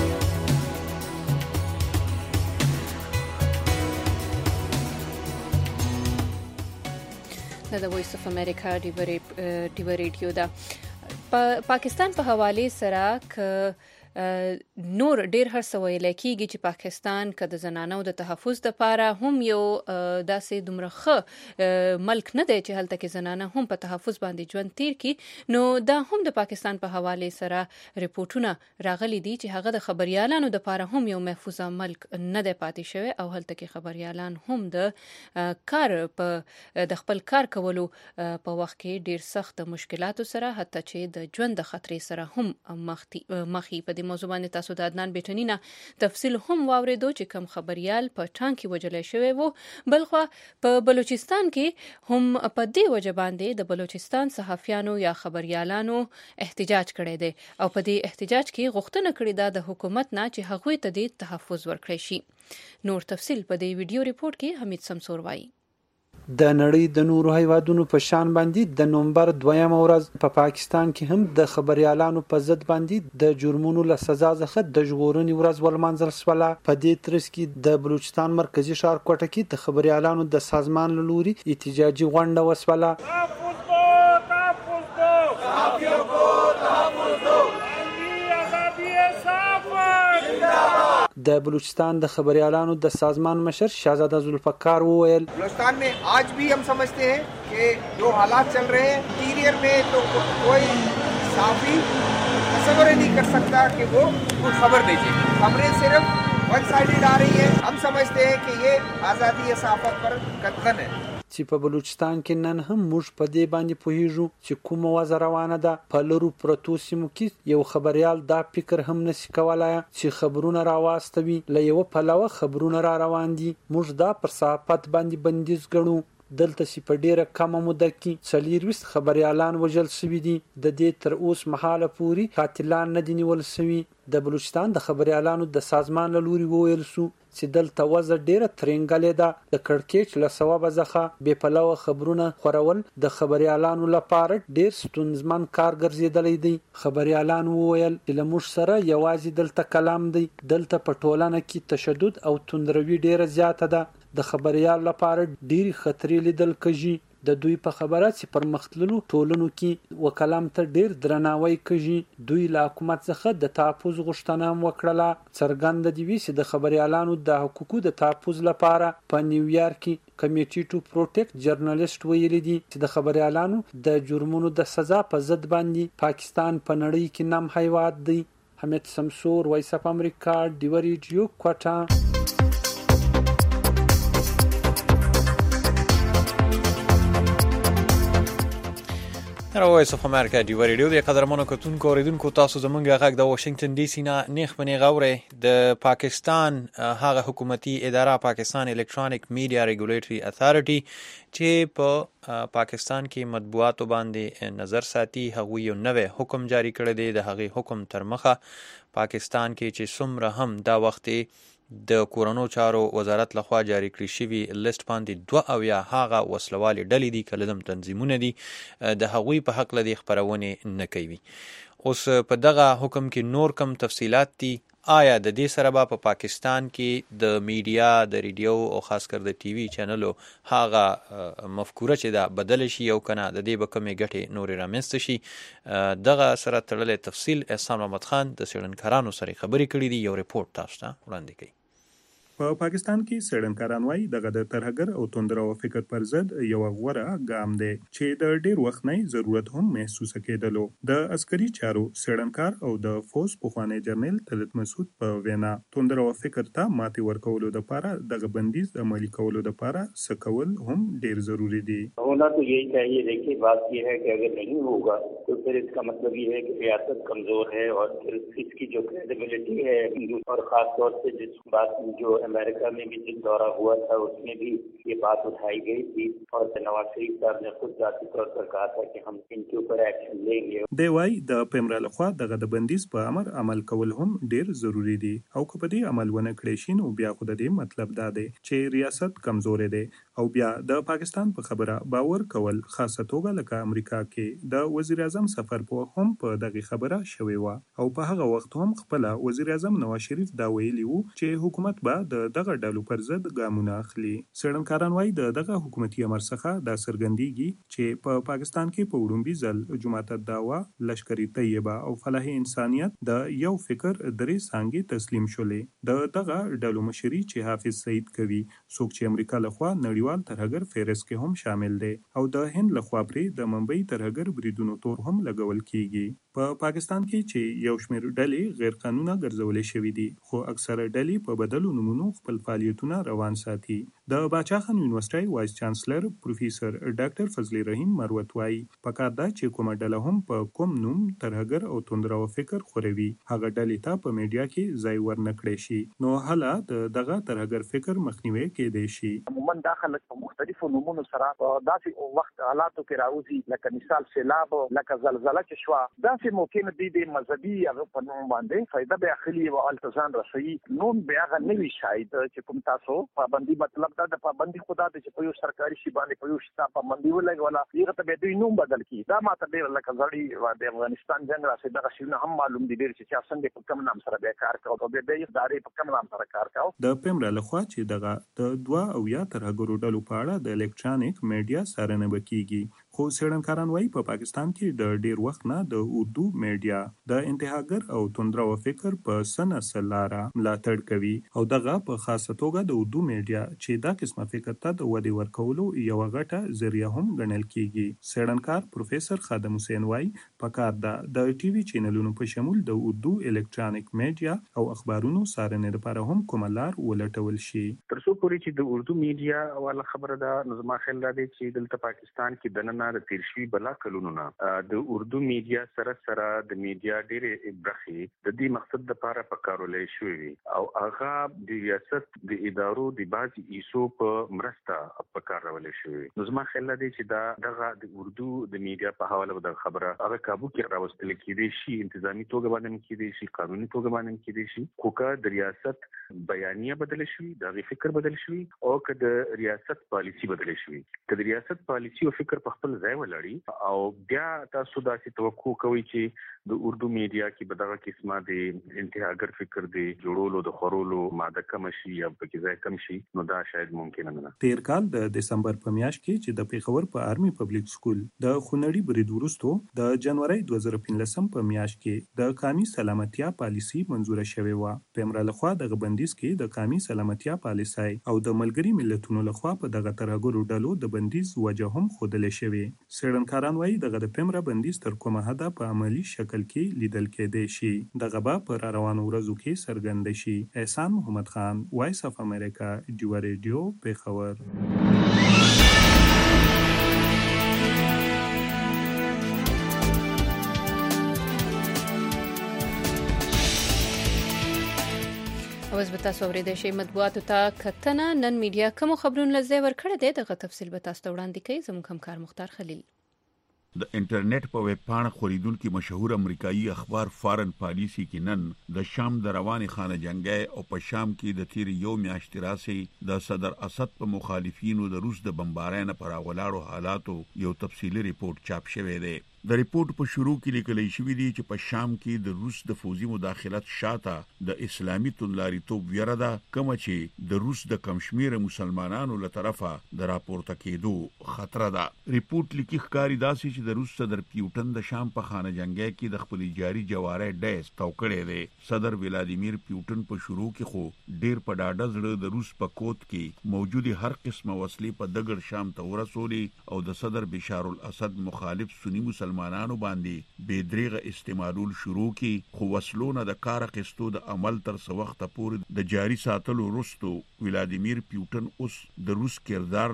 د وایس اف امریکا ډیو ریډیو دا پاکستان په حواله سره ک نور ډیر هر څه ویل کېږي چې پاکستان که د زنانو د تحفظ لپاره هم یو داسې دومره ښه ملک نه دی چې هلته کې زنانه هم په تحفظ باندې ژوند تیر کړي، نو دا هم د پاکستان په حواله سره رپورټونه راغلي دي چې هغه د خبريالانو لپاره هم یو محفوظه ملک نه دی پاتې شوی او هلته کې خبريالان هم د کار په د خپل کار کولو په وخت کې ډیر سخت مشکلاتو سره حتی چې د ژوند د خطرې سره هم مخې په دې موضوع باندې تاسو د عدنان بیٹنی نه تفصیل هم واوریدو چې کم خبريال په ټانک کې وجلې شوی وو. بلخو په بلوچستان کې هم په دې وجه باندې د بلوچستان صحافیانو یا خبريالانو احتجاج کړی دی او په دې احتجاج کې غوښتنه کړې ده د حکومت نه چې هغوی ته د تحفظ ورکړي شي. نور تفصیل په دې ویډیو ریپورت کې حمید سمسور وایي. د نړۍ د نورو هیوادونو په شان باندې د نومبر دویم ورځ په پا پاکستان کې هم د خبريالانو په ضد باندې د جرمونو له سزا څخه د ژغورنې ورځ ولمانځل شوه. په دې ترڅ کې د بلوچستان مرکزی ښار کوټه کې د خبريالانو د سازمان له لوري احتجاجي غونډه وشوه. د بلوچستان د خبريالانو د سازمان مشر شہزادہ ذوالفقار وویل بلوچستان में आज भी हम समझते हैं कि जो हालात चल रहे हैं इंटीरियर में तो कोई साफी तस्वर नहीं कर सकता कि वो कुछ खबर भेजे. खबरें सिर्फ वन साइडेड आ रही है. हम समझते हैं कि ये आज़ादी सहाफत पर कतलन है. چې په بلوچستان کې نن هم موږ په دې باندې پوهیږو چې کومه وضع روانه ده. په لرو پرتو سیمو کې یو خبريال دا فکر هم نشي کولای چې خبرونه راواستوي. له یو پلوه خبرونه را روان دي. موږ دا پر صحافت باندې بندیز ګڼو. دلته چې په ډیره کمه موده کې څلورویشت خبريالان وژل شوي دي. د دې تر اوس مهاله پورې قاتلان نه دي نیول شوي. د بلوچستان د خبريالانو د سازمان له لوري وویل شو چې دلته وضع ډیره ترنګلې ده. د کړکېچ له سببه ځخه بې پلوه خبرونه خورول د خبريالانو لپاره ډیر ستونزمن کار ګرځېدلی دی. خبريالان وویل چې له موږ سره یوازې دلته کلام دی. دلته په ټولنه کې تشدد او توندروي ډیره زیاته ده. د خبريال لپاره ډیری خطرې لیدل کېږي. د دوی په خبره چې پر مختللو ټولنو کې وکلام ته ډیر درناوی کوي. دوی له حکومت څخه د تحفظ غوښتنه هم وکړه. څرګنده دی چې د خبريالانو د حقوقو د تحفظ لپاره په نیویارک کې کمیټي ټو پروټیکټ جرنالیست ویلي دي چې د خبريالانو د جرمونو د سزا په ضد باندې پاکستان په نړۍ کې نام هیواد دی. حمید سمسور، وایس اف امریکا، ډیو ریډیو کوټه. وایس اف امریکا ډیو ریډیو د قدرمنو کتونکو اوریدونکو تاسو زمونږ غږ د واشنگټن ډي سي نه نیخ پنې غوړې د پاکستان هغه حکومتي اداره پاکستان الکترونیک میډیا ریګولیټري اتھارټي چې په پاکستان کې مطبوعاتو باندې نظر ساتي هغه یو نوې حکم جاری کړی دی. د هغه حکم تر مخه پاکستان کې چې څومره هم دا وخت د کورونو چارو وزارت لخوا جاری کړی شوی لیست باندې دوه او یا هغه وسلوالې ډلې دي کلدم تنظیمونه دي د هغوی په حق لدی خبرونه نه کوي. اوس په دغه حکم کې نور کم تفصيلات دي. آیا د دې سره به په پاکستان کې د میډیا د ریډیو او خاص کر د ټي وي چینلو هغه مفکوره چې دا بدل شي او کنه د دې به کمې ګټې نورې رامنځته شي؟ دغه سره تړلې تفصیل احسان محمد خان د څېړنکارانو سره خبرې کړې دي. یو ریپورت تاسو ته وړاندې کوي. په پاکستان کې څېړنکاران وایي دغه د ترهګر او توندرو فکر پر ضد یو غوره ګام دی چې د ډیر وخت نه ضرورت هم محسوس کېدلو. د عسکري چارو څېړنکار او د فوز پخوانی جرنیل طلعت مسعود په وینا توندرو فکر ته ماتې ورکولو لپاره دغه بندیز عملي کولو لپاره څه کول هم ډیر ضروری دي. होना तो यही चाहिए. देखिए बात यह है कि अगर नहीं होगा तो फिर इसका मतलब ये है कि रियासत कमजोर है और फिर इसकी जो क्रेडिबिलिटी है और खास तौर से जिस बात जो अमेरिका में भी जिन दौरा हुआ था उसमें भी ये बात उठाई गई थी और नवाज शरीफ साहब ने खुद जाती तौर पर कहा था कि हम इनके ऊपर एक्शन लेंगे। دی وايي د پیمرا لخوا دغه د بندیز په امر عمل کول هم ډیر ضروری دي او که په دې عمل ونه کړی شي نو بیا خو د دې مطلب دا دی چې ریاست کمزورې دی او بیا د پاکستان په خبره باور کول خاصه توګه لکه امریکا کې د وزیر اعظم سفر په هم په دغه خبره شوی و او په هغه وخت هم خپل وزیر اعظم نواز شریف دا ویلی وو چې حکومت به د دغه ډلو پر ضد ګامونه اخلي. څېړنکاران وايي د دغه حکومتي امر څخه دا څرګندېږي چې په پاکستان کې په وړومبي ځل جماعت الدعوه لشکري طیبه او فلاح انسانیت د یو فکر درې څانګې تسلیم شولې. د دغه ډلو مشري چې حافظ سعید کوي څوک چې امریکا لخوا نړیوال ترهګر فهرست کې هم شامل دی او د هند لخوا پرې د ممبئی ترهګر بریدونو تور هم لګول کیږي. په پاکستان کې چې یو شمېر ډلې غیر قانونه ګرځولې شوې دي خو اکثره ډلې په بدلو نومونو خپل فعالیتونه روان ساتي. د باچا خان یونیورسيټي وایس چانسلر پروفیسور ډاکټر فضل رحیم مروت وايي پکار دا چې کومه ډله هم په کوم نوم ترهګر او توندرو فکر خوروي هغه ډلې ته په میډیا کې ځای ورنکړي شي نو هله دغه ترهګر فکر مخنیوي کېدای شي. عموما داخله په مختلفو نومونو سره داسې وخت حالاتو کې راوځي لکه مثال سیلاب لکه زلزلہ چې شو داسې ممکن دي د مذهبي هغه په نوم باندې فائدہ به اخلي او التزام رسوي نوم بیا غنوي شاید چې کوم تاسو پابندي مطلب دا د پابندي خدا د چې په یو سرکاري شی باندې په یو شتا پابندي ولګي ولا یغه ته به دوی نوم بدل کی دا ماته ډیر لکه ځړی د افغانستان جنگ راځي دا شی نه هم معلوم دي ډیر چې څنګه په کوم نام سره به کار کوي او به د ادارې په کوم نام سره کار کوي. د پیمرا لخوا چې دغه د دوا او یا ترهګرو ډلو په اړه د الکترونیک میډیا سره بکیږي خو څېړنکاران وايي په پاکستان کې د ډیر وخت نه د اردو میډیا د انتهاګر او توندرو فکر په سنه سلاره ملاتړ کوي او دغه په خاصه توګه د اردو میډیا چې دا قسمه فکر ته د ودی ورکولو یو غټه ذریعہ هم ګڼل کیږي. څېړنکار پروفیسور خادم حسین وايي پکار دا د ټي وي چینلونو په شمول د اردو الکترونیک میډیا او اخبارونو سارنې لپاره هم کومه لار ولټول شي. تر څو پورې چې د اردو میډیا والا خبره ده نو زما خیال دی چې دلته پاکستان کې دننه د تیر شوي بلا کلونو نه د اردو میډیا سره سره د میډیا ډېرې برخې د دې مقصد لپاره پکارولې شوې او هغه د ریاست د ادارو د بعضي ایسو په مرسته پکارولې شوې. نو زما خیال دی چې دا دغه د اردو د میډیا په حواله د خبره هغه کابو کې راوستل کېدای شي انتظامی توګه باندې کېدای شي قانوني توګه باندې کېدای شي خو که د ریاست بیانیه بدل شي د فکر بدل شي او که د ریاست پالیسی بدل شي که د ریاست پالیسی او فکر په خپل ځای ولري او بیا تاسو داسې توقع کوئ چې د اردو میډیا کې به دغه قسمه د انتهاګر فکر دی جوړولو د خورولو ماده کم شي یا پکې ځای کم شي نو دا شاید ممکن نه. تیر کال د دسمبر په میاشت کې چې د پیښور په آرمي پبلک سکول د خونړي برید وروسته د جنوري دوه زره پنځلسم په میاشت کې د قومي سلامتیا پالیسی منزوره شوې و. پیمرا لخوا د بندیز کې د قومي سلامتیا پالیسي او د ملګري ملتونو لخوا په دغه ترهګرو ډلو د بندیز وجه هم خودلې شوې. څېړنکاران وايي دغه د پیمرا بندیز تر کومه حده په عملی شکل کې لیدل کېدای شي دغه به پر روانو ورځو کې څرګند شي. احسان محمد خان وایس اف امریکا ډیو ریډیو پیښور. اوس به تاسو اورېدای شئ مطبوعاتو ته کتنه نن میډیا کوم خبرونه لږ ورکړی دی دغه تفصیل به تاسو ته وړاندې کوي زموږ همکار مختار خلیل. د انټرنیټ په ویب پاڼه خریدونکو مشهور امریکایي اخبار فارن پالیسی کې نن د شام د رواني خانه جنگي او په شام کې د تیر یو میاشتې راسي د صدر اسد په مخالفینو د روس د بمبارۍ نه پر غولاړو حالاتو یو تفصیلی ریپورت چاپ شوی دی. د ریپورت په شروع کې لیکل شوی دی چې په شام کې د روس د فوزي مداخلت شاته د اسلامي توندلاریتوب ویره ده کوم چې د روس د کمشمیره مسلمانانو له طرفه د راپورته کېدو خطر ده. ریپورت لیکي ښکاری داسې چې د روس صدر پیوټن د شام په خانه جنگي کې د خپل جاري جواره ډیس توکړې دی. صدر ولادیمیر پیوټن په شروع کې خو ډیر په ډاډه زړه د روس په کوت کې موجودي هر قسمه وسلې په دګړ شام ته ورسولې او د صدر بشار الاسد مخالف سنی مسلمانانو باندې بېدریغه استعمالول شروع کی خو وسلونه د کار اخیستو د عمل تر څو وخت پورې د جاری ساتلو وروسته ولادیمیر پیوټن اوس د روس کردار لا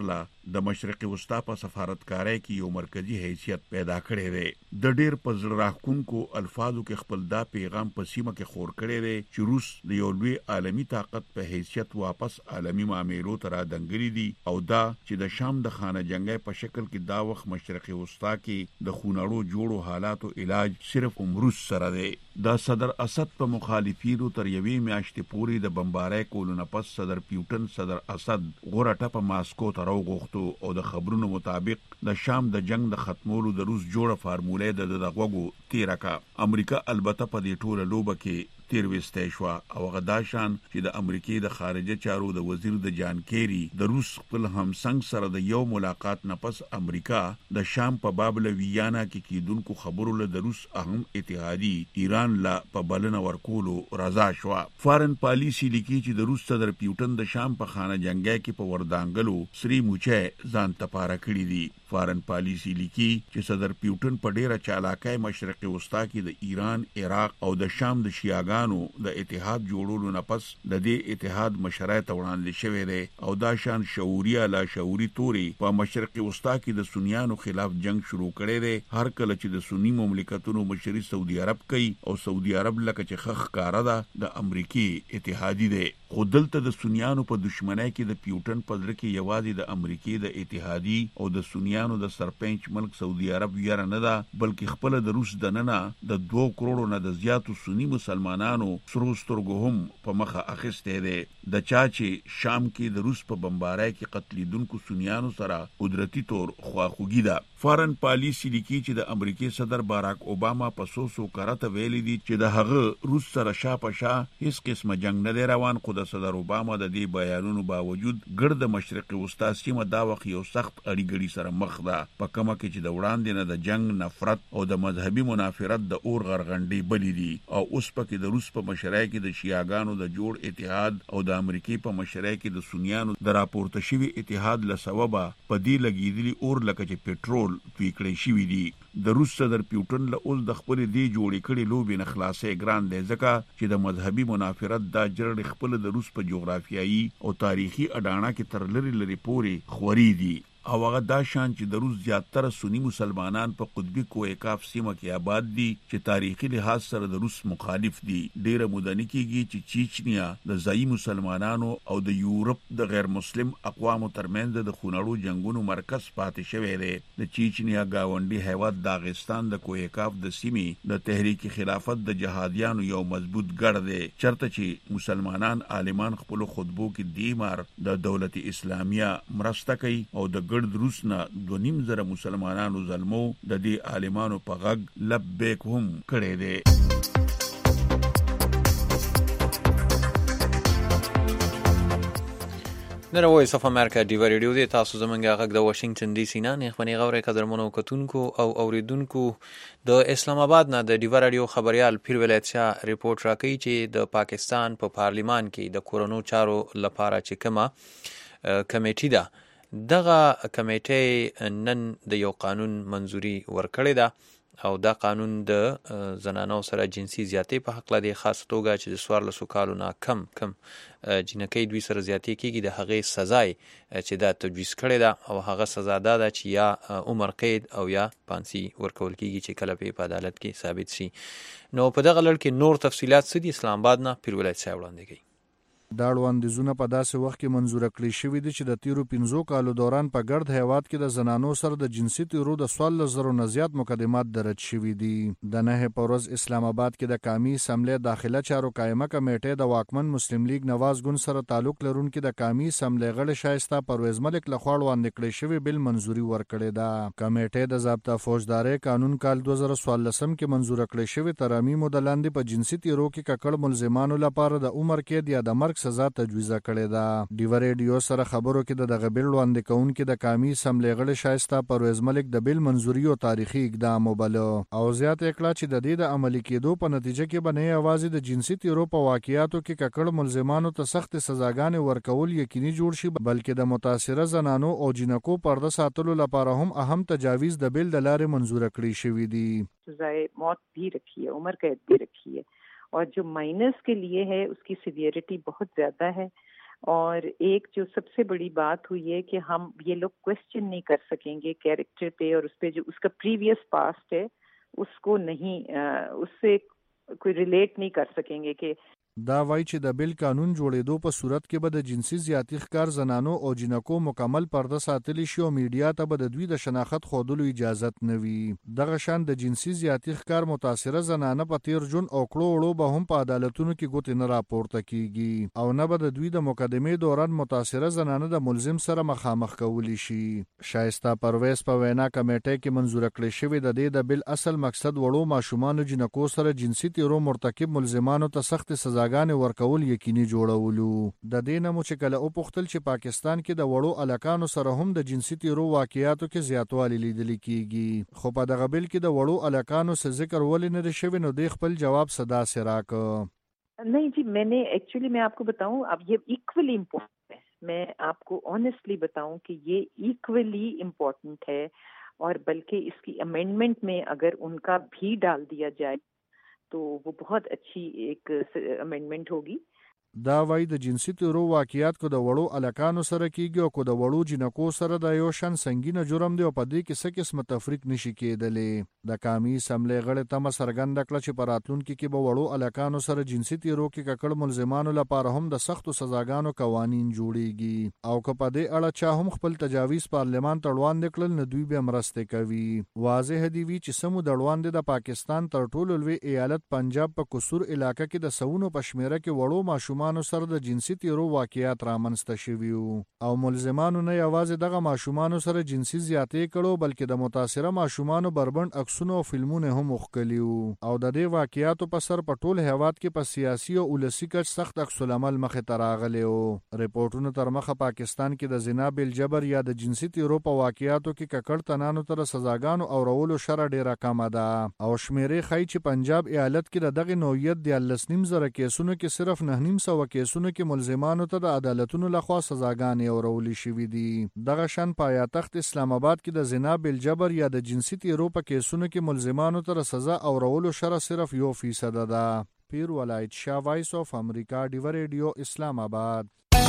د مشرق وسطا په سفارتکارۍ کې یو مرکزی حیثیت پیدا کړی دی د ډیر په زړه راښکونکو الفاظو کې خپل دا پیغام په سیمه کې خور کړی دی چې روس د یو لوی عالمی طاقت په حیثیت واپس عالمی معاملو ته رادنګلي دي او دا چې د شام د خانه جنگي په شکل کې دا وخت مشرق وسطا کې د خونړو جوړو حالاتو علاج صرف روس سره دی د صدر اسد په مخالفینو تر یوې میاشتې پورې د بمبارۍ کولو نه پس صدر پیوټن صدر اسد غوړه ټپه ماسکو ته راوغوښتو او د خبرونو مطابق د شام د جنگ د ختمولو د روس جوړه فارموله د دغوګو تیره کا امریکا البته په دې ټوله لوبه کې تیر وسته شو او غداشان چې د امریکای د خارجه چارو د وزیر د جان کیری د روس خپل همسنګ سره د یو ملاقات نه پس امریکا د شام په بابل ویانا کې کیدونکو خبرو له د روس اهم اتحادی ایران لا په بلنه ورکولو رضا شو فارن پالیسی لیکي چې د روس صدر پیوټن د شام په خانه جنگي کې په وردانګلو سری موچه ځان تپاره کړی دی فارن پالیسی لیکي چې صدر پیوټن په ډیره چالاکۍ مشرق وسطا کې د ایران عراق او د شام د شیعاګانو د اتحاد جوړولو نه پس د دې اتحاد مشرای ته وړاندې شوی دی او دا شان شعوري لا شعوري توري په مشرق وسطا کې د سنیانو خلاف جنگ شروع کړي دی هر کله چې د سنی مملکتونو مشري سعودي عرب کوي او سعودي عرب لکه چې خخ کار ده د امریکای اتحادی دی خو دلته د سنیانو په دشمنی کې د پیوټن په ځل کې یوازې د امریکای د اتحادی او د سنیانو د سرپنچ ملک سعودي عرب یاره نه ده بلکې خپل د روس د ننه د دوه کروڑو نه د زیاتو سنی مسلمانانو سرو سترګو هم په مخه اخیسته دي د چا چې شام کې د روس په بمبارۍ کې قتلیدونکو سنیانو سره قدرتي تور خواخوږي ده فارن پالیسی لیکي چې د امریکای صدر باراک اوباما په سوسو کرته ویلي دي چې د هغه روس سره شاپشا هیڅ قسمه جنگ نه روان خو د صدر اوباما د دې بیانونو باوجود ګرد مشرق وسطا سیمه دا وخت یو سخت اړیګړي سره مخ ده په کومه کې چې د وړاندې نه د جنگ نفرت او د مذهبي منافرت د اور غرغنډي بلی دي او اوس پکې د روس په مشرۍ کې د شیعاګانو د جوړ اتحاد او د امریکای په مشرۍ کې د سنیانو د راپورته شوی اتحاد له سببه په دې لګیدلی اور لکه چې پېټرول توی کړی شوی دی د روس صدر پیوټن له اوس د خپل دی جوړې کړي لوبې نه خلاصې ګران دی ځکه چې د مذهبي منافرت دا جرړ خپل د روس په جغرافیایي او تاریخي اډانه کې تر لری لری پورې خوري دي او هغه دا شان چې د روس زیاتره سنی مسلمانان په قطبی کویکاف سیمه کې آباد دي چې تاریخي لحاظ سره د روس مخالف دي ډیره مدني کېږي چې چیچنیا د ځایي مسلمانانو او د یورپ د غیر مسلم اقوامو ترمنځ د خونړو جنگونو مرکز پاتې شوی دی د چیچنیا گاونډي هیواد داغستان د کویکاف د سیمې د تحریک خلافت د جهادیانو یو مضبوط ګړ دی چرته چې مسلمانان عالمان خپل خطبو کې دیمار د دولت اسلامیه مرسته کوي او د ګرد روس نه دو نیم زره مسلمانانو ظلمو د دې عالمانو په غږ لبیک هم کړی دی نن وایس اف امریکا دی ریډیو دی تاسو زمونږه غږ د واشنگټن ډي سي نه نه خبري غوړې قدرمنو کتونکو او اوریدونکو د اسلام آباد نه د دی ریډیو خبريال پیر ولایت شاه ریپورت راکړي چې د پاکستان په پا پارلیمان کې د کورونو چارو لپاره چې کومه کمیټه ده دغه کمیټه نن د یو قانون منځوري ورکړی ده او دا قانون د زنانو سره جنسي زیاتې په حق لري خاص توګه چې د څوارلسو کالو نه کم کم جنکۍ دوی سره زیاتې کیږي د هغې سزای چې دا تجویز کړی ده او هغه سزا دا ده چې یا عمر قید او یا پانسي ورکول کیږي چې کله په عدالت کې ثابت شي نو په دغه لړ کې نور تفصيلات څه دي اسلام آباد نه پیر ولایت صاحب وړاندې کوي دا وړاندیزونه په داسې وخت کې منظور کړی شوی دي چې د تیرو پنځو کالو دوران په ګرد هیواد کې د زنانو سره د جنسي تیرو د څوارلس زرو نه زیات مقدمات درج شوي دي د نهه په ورځ اسلام آباد کې د قومي اسمبلی داخله چارو قائمه کمیټې د واکمن مسلم لیگ نواز ګوند سره تعلق لرونکي د قومي اسمبلی غړي شایسته پرویز ملک لخوا وړاندې کړی شوی بل منځوري ورکړی ده کمیټې د ضابطه فوجداري قانون کال دوه زره څوارلسم کې منظور کړی شوی ترامیم د لاندې په جنسي تیرو کې ککړ ملزمانو لپاره د عمر قید یا د مرګ سزا تجویز کړې ده ډیو ریډیو سره خبرو کې د دغه بیل وړاندې کوونکي د قومي اسمبلی غړي شایسته پرویز ملک د بیل منځوري او تاریخي اقدام وبلو او زیات کړه چې د دې د عملي کېدو په نتیجه کې بنې आवाज د جنسي تیرو په واقعیاتو کې ککړ ملزمانو ته سخت سزاګانې ورکول یقیني جوړ شي بلکې د متاثره زنانو او جنکو پرده ساتلو لپاره هم اهم تجاویز د بیل د لارې منظور کړی شوی دي سزائے موت بھی رکھی ہے عمر قید بھی رکھی ہے اور جو مائنرز کے لیے ہے اس کی سیویرٹی بہت زیادہ ہے और एक जो सबसे बड़ी बात हुई है कि हम ये लोग क्वेश्चन नहीं कर सकेंगे कैरेक्टर पे, और उस पे जो उसका प्रीवियस पास्ट है उसको नहीं, उससे कोई रिलेट नहीं कर सकेंगे कि دا وایي چې د بیل قانون جوړېدو په صورت کې به د جنسي زیاتی ښکار زنانو او جنکو مکمل پرده ساتلی شي او میډیا ته به د دوی د شناخت ښودلو اجازت نه وي. دغه شان د جنسي زیاتی ښکار متاثره زنانه په تیر جون او کړو وړو به هم په عدالتونو کې ګوتې نه راپورته کیږي او نه به د دوی د مقدمې دوران متاثره زنانه د ملزم سره مخامخ کولی شي. شایسته پرویز په وینا کمیټې کې منزور کړی شوی د دې د بیل اصل مقصد وړو ماشومان جنکو سره جنسي تیرو مرتکب ملزمانو ته سخت سزا غانې ورکول یقیني جوړولو. د دې نه مو چې کله او پختل چې پاکستان کې د وړو الکانو سره هم د جنسي تیرو واقعیاتو کې زیاتوالی لیدل کیږي، خو په دغه بیل کې د وړو الکانو څخه ذکر ولې نه شوی نو د خپل جواب صدا سراک. नहीं जी, मैंने एक्चुअली मैं आपको बताऊं, अब ये इक्वली इम्पोर्टेंट है. मैं आपको ऑनेस्टली बताऊं कि ये इक्वली इम्पोर्टेंट है, और बल्कि इसकी अमेंडमेंट में अगर उनका भी डाल दिया जाए तो वो बहुत अच्छी एक अमेंडमेंट होगी. دا وایي د جنسي تیرو واقعیات کو د وړو الکانو سره کیږي او کو د وړو جنکو سره د یو شان سنگینه جرم دی او په دې کې څه قسم تفریق نشي کېدلی. د قومي اسمبلی غړي تم سرګند کړ چې په راتلونکي کې به وړو الکانو سره جنسي تیرو کې ککړ ملزمانو لپاره هم د سختو سزاګانو قوانين جوړيږي او که په دې اړه چا هم خپل تجاویز پارلمان ته وړاندې کړل نه دوی به مرسته کوي. واضح دی وی چې سمو د وړاندې د پاکستان تر ټولو لوی ایالت پنجاب په قصور علاقې کې د سونو پښمیره کې وړو ماشومان ماشومانو سره د جنسي تیرو واقعیات رامنځته شوي او ملزمانو نه یوازې دغه ماشومانو سره جنسي زیاتې کړو بلکې د متاثره ماشومانو بربند عکسونه او فلمونه هم وښکلي او د دې واقعیاتو په سر په ټول هیواد کې په سیاسي او ولسی کچ سخت عکس العمل مخې ته راغلی او ریپورتونو تر مخه پاکستان کې د زنا بل جبر یا د جنسي تیرو په واقعیاتو کې ککړ تنانو تر سزاګانو او رولو شر ډیره کمه ده او شمیرې خای چې پنجاب ایالت کې دغه نوعیت د لسنیم زره کیسونو کې صرف نه نیم سو کیسونو کې ملزمانو ته د عدالتونو لخوا سزاګانې اورولې شوې دي. دغه شان پایتخت اسلام آباد کې د زنا بل جبر یا د جنسي تیرو په کیسونو کې ملزمانو ته سزا اورولو شر صرف یو فیصد ده. پیر ولایت شاه، وایس اف امریکا، ډیو ریډیو، اسلام آباد.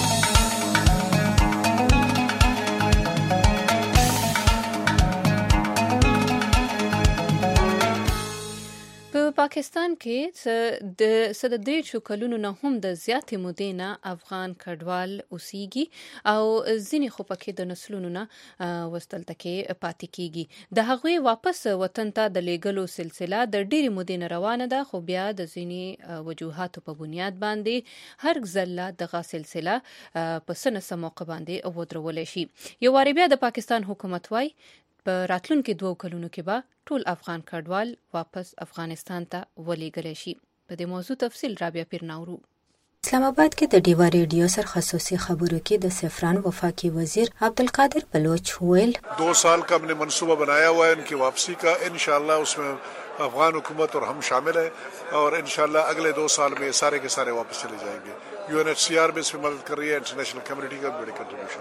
په پاکستان کې د صد درې شو کلونو نه هم د زیاتې مودې نه افغان کډوال اوسېږي او ځینې خو پکې د نسلونو نه وستلته کې پاتې کیږي. د هغوی واپس وطن ته د لیږلو سلسله د ډېرې مودې نه روانه ده، خو بیا د ځینې وجوهاتو په بنیاد باندې هر ځله دغه سلسله په څه نه څه موقع باندې ودرولی شي. یو وارې بیا د پاکستان حکومت وایي په راتلونکي دوو کلونو کې به ټول افغان کډوال واپس افغانستان ته ولېږلی شي. په دې موضوع تفصیل رابعه پیرناورو. اسلام آباد کې د ډیوا ریډیو سره خصوصي خبرو کې د سفران وفاقی وزیر عبدالقادر بلوچ ویل دو سال کا हमने منصوبہ بنایا ہوا ہے इनकी वापसी का. इंशाल्लाह उसमें अफगान हुकूमत और हम शामिल हैं और इंशाल्लाह अगले दो साल में सारे के सारे वापस चले जाएंगे. यूएनएचसीआर भी इसमें मदद कर रही है, इंटरनेशनल कम्युनिटी का बड़ी कंट्रीब्यूशन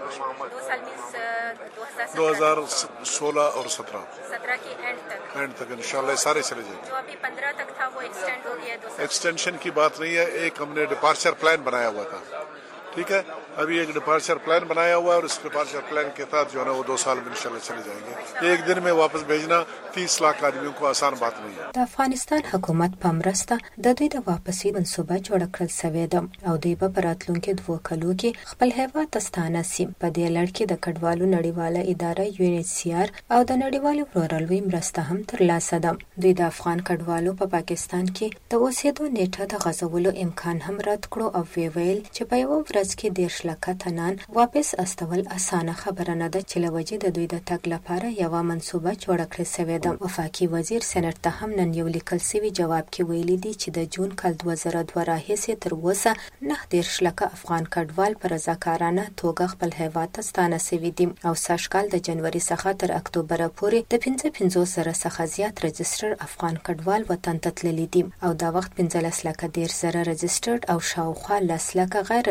दो हजार सोलह और सत्रह के एंड तक एंड तक इंशाल्लाह सारे चले जाएंगे. जो अभी पंद्रह तक था वो एक्सटेंड हो गया. एक्सटेंशन की बात नहीं है, एक हमने डिपार्चर प्लान बनाया हुआ था. ठीक है, अभी एक डिपार्चर प्लान बनाया हुआ है और इस डिपार्चर प्लान के तहत जो है ना वो दो साल में इंशाल्लाह चले जाएंगे. एक दिन में वापस भेजना तीस लाख आदमियों को आसान बात नहीं है. د افغانستان حکومت په مرسته د دوی د واپسی منصوبه جوړ کړل شوې ده او دوی به په راتلونکي دوه کلو کې خپل هیواد ته ستانه شي. په دې لړ کې د کډوالو نړیواله اداره یو ان ایچ سی آر او د نړیوالو ورورلوي مرسته هم ترلاسه ده. دوی د افغان کډوالو په پاکستان کې د اوسېدو نیټه د غځولو امکان هم رد کړو او وی ویل چې په یو ورځ کې دیرش لکه تنان واپس استول اسانه خبره نه ده چې لوجه د دوی د تګ لپاره یو منصوبه جوړ کړل شوې ده. وفاقي وزیر سېنات ته هم نن یو لیکل شوی جواب کې ویلي دي چې د جون کال دوه زره دوه راهیسې تر اوسه نه دیرش لکه افغان کډوال پر رضاکارانه توګه خپل هیواد ته ستانه شوي دي او سږ کال د جنوري څخه تر اکتوبر پورې د پنځه پنځوس زره څخه زیات رجسټر افغان کډوال وطن ته تللي دي او دا وخت پنځلس لکه دیرش زره رجسټرډ او شاوخوا لس لکه غیر رجسټرډ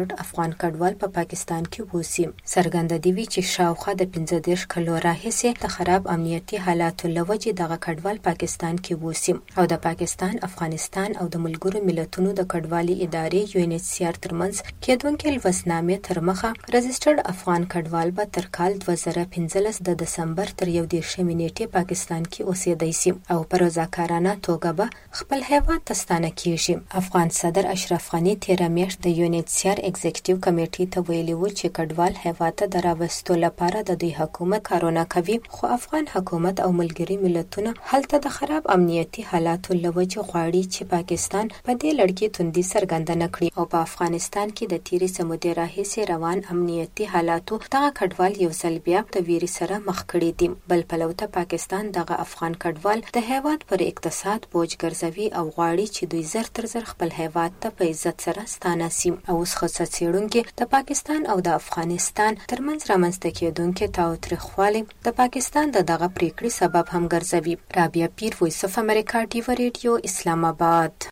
رجسټرډ افغان کډوال په پا پاکستان کې ووسی. څرګنده دی چې شاوخوا د پنځه دېرش کلو راهیسې د خراب امنیتي حالاتو لوجې دغه کډوال پاکستان کې ووسی او د پاکستان، افغانستان او د ملګرو ملتونو د کډوالي ادارې یو ان ایچ سی آر ترمنځ کېدونکې لوسنامې تر مخه رجسټرډ افغان کډوال به تر کال دوه زره پنځلس د دسمبر تر یو دېرشمې نیټې پاکستان کې اوسېدی سي او په رضاکارانه توګه به خپل هیواد ته ستانه کیږي. افغان صدر اشرف غني تېره میاشت د یو ان ایچ سی آر ایگزیکټیو کمیټې ته ویلي و چې کډوال هیواد ته د راوستو لپاره د دوی حکومت کارونه کوي، خو افغان حکومت او ملګري ملتونه هلته د خراب امنیتي حالاتو لوجې غواړي چې پاکستان په دې لړ کې توندي څرګنده کړي او په افغانستان کې د تیرې سمودې راهیسې روان امنیتي حالاتو دغه کډوال یو ځل بیا د ویرې سره مخ کړي دي. بل پلو ته پاکستان دغه افغان کډوال د هیواد پر اقتصاد بوج ګرځوي او غواړي چې دوی زر تر زر خپل هیواد ته په عزت سره ستانه سي. او اوس خصوصا څېړونکي د پاکستان او د افغانستان ترمنځ رامنځته کېدونکې تاوتریخوالی د پاکستان د دغه پریکړې سبب هم ګرځوي. رابعه پیر، وایس اف امریکا، ډیو ریډیو، اسلام آباد.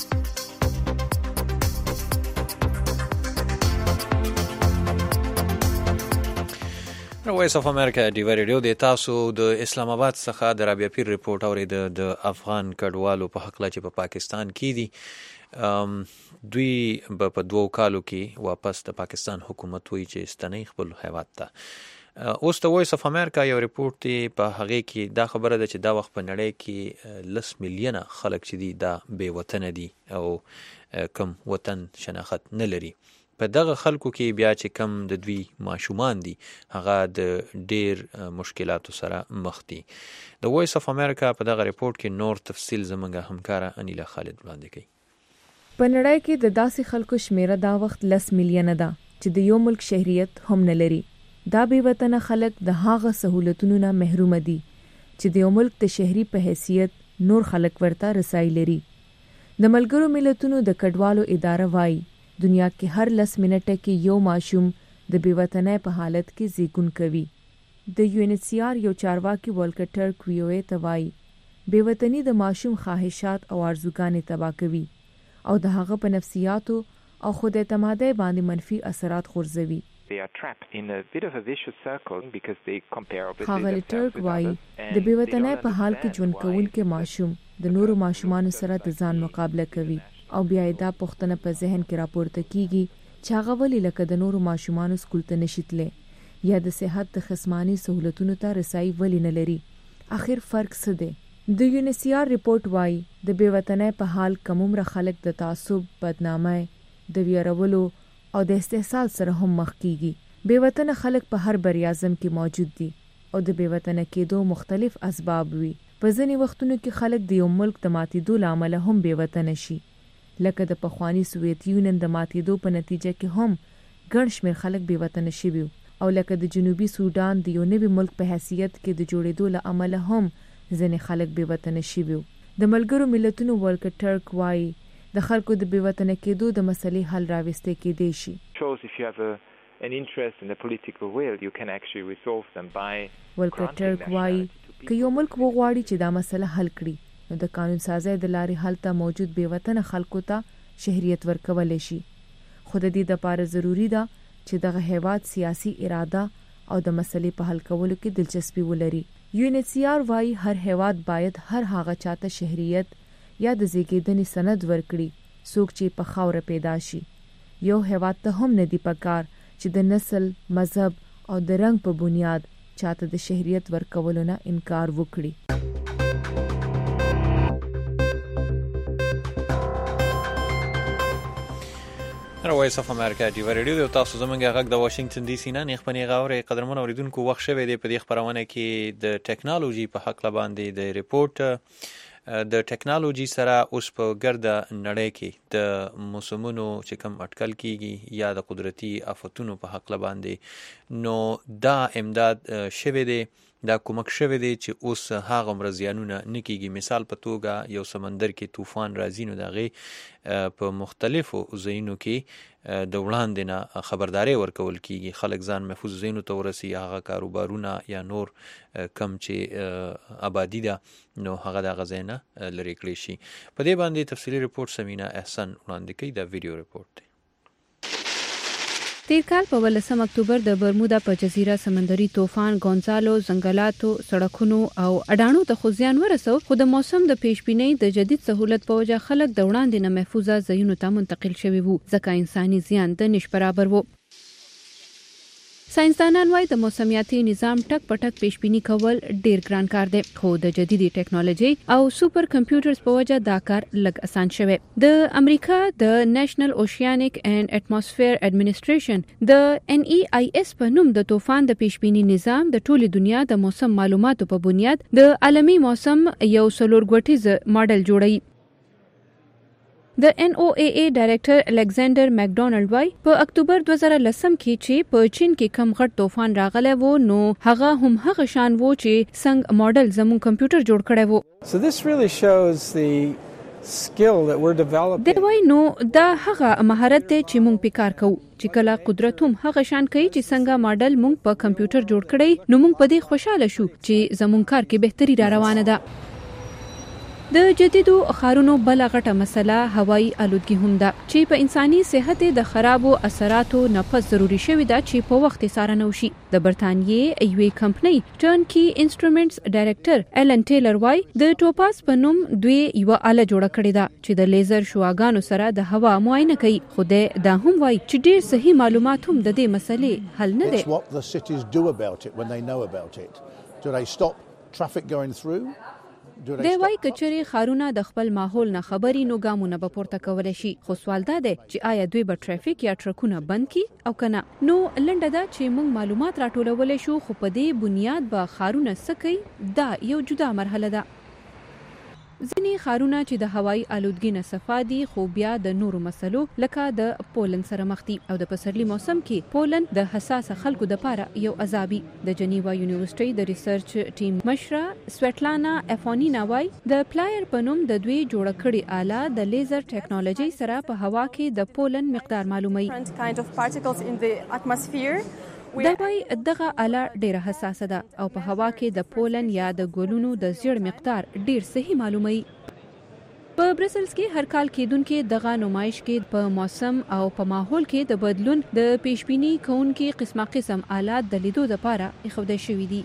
وایس اف امریکا ډیو ریډیو د تاسو د اسلام آباد څخه د رابعه پیر ریپورت اورید د افغان کډوالو په حق چې په پاکستان کې دي. دوی په دوو کالو کې واپس د پاکستان حکومت وایي چې ستنې خپل هیواد ته. اوس د وایس اف امریکا یو ریپورت دی، په هغه کې دا خبره ده چې دا وخت په نړۍ کې لس میلیونه خلک چې دي دا بې وطنه دي او کم وطن شناخت نه لري. په دغه خلکو کې بیا چې کم د دوی ماشومان دي هغه د ډیر مشکلاتو سره مخ دي. د وایس اف امریکا په دغه ریپورت کې نور تفصیل زموږ همکاره انیلا خالد وړاندې کوي. په نړۍ کې د داسې خلکو شمیره دا وخت لس میلیونه ده چې د یو ملک شهریت هم نه لري. دا بې وطنه خلک د هغه سهولتونو نه محروم دي چې د یو ملک د شهري په حیثیت نور خلک ورته رسای لري. د ملګرو ملتونو د کډوالو اداره وایي دنیا کې هر لس منټه کې یو ماشوم د بیوطنۍ په حالت کې زیږون کوي. د یو ان ایچ سی آر یو چارواکي والکر ټرک ویوې ته وایي بیوطني د ماشوم خواهشات او ارزوګانې تباه کوي او د هغه په نفسیاتو او خود اعتمادۍ باندې منفي اثرات غورځوي. ښاغلی ټرک وایي د بیوطنۍ په حال کې ژوند کوونکي ماشوم د نورو ماشومانو سره د ځان مقابله کوي او بیا دا پوښتنه په ذهن کې راپورته کیږي چې هغه ولې لکه د نورو ماشومانو سکول ته نشي تللی یا د صحت د خصماني سہولتونو ته رسایي ولې نه لري. اخر فرق څه دی؟ د یو ان ایچ سی آر ریپورت وایي د بیوطنۍ په حال کمومره خلک د تعصب، بدنامۍ، د ویرولو او د استحصال سره هم مخ کیږي. بیوطنه خلک په هر بریازم کې موجود دي او د بیوطنه کېدو مختلف اسباب وي. په ځینې وختونو کې خلک د یو ملک د ماتېدو له امله هم بیوطنه شي، لکه د پخوانی سوویت یونین د ماتېدو په نتیجه کې هم ګڼ شمېر خلک بې وطنه شوي او لکه د جنوبي سودان د یو نوي ملک په حیثیت کې د جوړېدو له امله هم ځینې خلک بې وطنه شوي. د ملګرو ملتونو والکر ټرک وایي د خلکو د بې وطنه کېدو د مسلې حل راوستل کېدای شي. والکر ټرک وایي که یو ملک وغواړي چې دا مسله حل کړي نو د قانون سازۍ د لارې حل ته موجود بې وطنه خلکو ته شهریت ورکولی شي. خو د دې دپاره ضروري ده چې دغه هیواد سیاسي اراده او د مسلې په حل کولو کې دلچسپي ولري. یو ان ایچ سی آر وایي هر هیواد باید هر هغه چاته شهریت یا د زیږیدنې سند ورکړي څوک چې په خاوره پیدا شي. یو هیواد ته هم نه دی پکار چې د نسل، مذهب او د رنګ په بنیاد چاته د شهریت ورکولو نه انکار وکړي. وایس اف امریکا ډیو ریډیو د تاسو زمونږ غږ د واشنگټن ډي سي نه نه خپنې غاورې قدرمن اوریدونکو وخت شوی دی په دې خبرونه کې د ټیکنالوژي په حق باندې د ریپورت د ټیکنالوژي سره اوس په ګرده نړۍ کې د موسمونو چې کم اټکل کیږي یا د قدرتي آفتونو په حق باندې نو دا امداد شوی دی، دا کومک شوی دی چې اوس هغه مرزیانونه نکیږي. مثال په توګه یو سمندر کې طوفان راځي نو دغه په مختلفو ځایونو کې د وړاندې نه خبرداري ورکول کیږي، خلک ځان محفوظ ځایونو ته ورسي، هغه کاروبارونه یا نور کم چې آبادی ده نو هغه د غزا نه لري کړی شي. په دې باندې تفصیلی ریپورت سمینا احسان وړاندې کوي. دا ویډیو ریپورت دی. تیر کال په ولسم اکتوبر د برمودا په جزیره سمندري طوفان ګونزالو ځنګلاتو سړکونو او اډانو ته خو زیان ورسو، خو د موسم د پیشبینۍ د جدید سہولت په وجه خلک د وړاندې نه محفوظه ځایونو ته منتقل شوي وو، ځکه انساني زیان د نش برابر وو. ساينسدانان وايي د موسمیاتي نظام ټک پټک پیشبینی کول ډیر ګران کار دی، خو د جديدي ټیکنالوژي او سوپر کمپیوټرز په وجه دا کار لږ اسان شوی. د امریکا د نېشنل اوشیانیک اینڈ اټماسفیر اډمنسټریشن د ان ای آی اس په نوم د طوفان د پیشبینی نظام د ټوله دنیا د موسم معلوماتو په بنیاد د عالمي موسم یو څلورګوټیز ماډل جوړوي. د ان او ای ای ډایریکټر الکساندر مکډونالډ وايي په اکتوبر دوه زره لسم کې چې په چین کې کم غټ طوفان راغلی وو، نو هغه هم هغه شان وو چې څنګه ماډل زموږ کمپیوټر جوړ کړی وو. So this really shows the skill that we're developing. د وای نو دا هغه مهارت دی چې موږ په کار کوو، چې کله قدرت هم هغه شان کوي چې څنګه ماډل موږ په کمپیوټر جوړ کړی، نو موږ په دې خوشاله شو چې زموږ کار کې بهتري را روانه ده. د جديدو ښارونو بل غټه مسله هوایی آلودګي هم ده، چې په انساني صحت د خرابو اثراتو نه پس ضروری شوی ده چې په وخت څارنه وشي. د برتانیې یوې کمپنۍ ټرن کی انسټرومنټس ډایریکټر ایلن ټیلر وايي د ټوپاس په نوم دوی یو آله جوړه کړې ده چې د لیزر شواګانو سره د هوا معاینه کوي، خو دا هم وايي چې ډیر صحیح معلومات هم د دې مسلې حل نه دي. What the cities do about it when they know about it. Do they stop traffic going through? د وای کچري خارونه د خپل ماحول نه خبري نو ګامونه به پورته کولای شي، خو سوال دا دی چې آیا دوی به ټرافیک یا ټرکونه بند کی او کنه. نو لنډه دا چې موږ معلومات راټولولای شو، خو په دې بنیاد به خارونه سکی دا یو جدا مرحله ده. ځینی خارونه چې د هوایی آلودګي نه صفا دي، خو بیا د نورو مسلو لکه د پولند سره مخ دي، او د پسرلي موسم کې پولند د حساس خلکو د پاره یو عذابي. د جنیوا یونیورسيټي د ریسرچ ټیم مشره سویټلانا افونینا وايي د پلایر په نوم د دوی جوړ کړي آله د لیزر ټیکنالوژي سره په هوا کې د پولند مقدار معلوموي. دا وای دغه آله ډیره حساسه ده او په هوا کې د پولن یا د ګلونو د زیړ مقدار ډیر صحیح معلوموي. په برسلز کې هر کال کېدونکې دغه نمایش کې په موسم او په ماحول کې د بدلون د پیشبینی کوونکې قسمه قسم آلات د لیدو لپاره ایښودل شوي دي.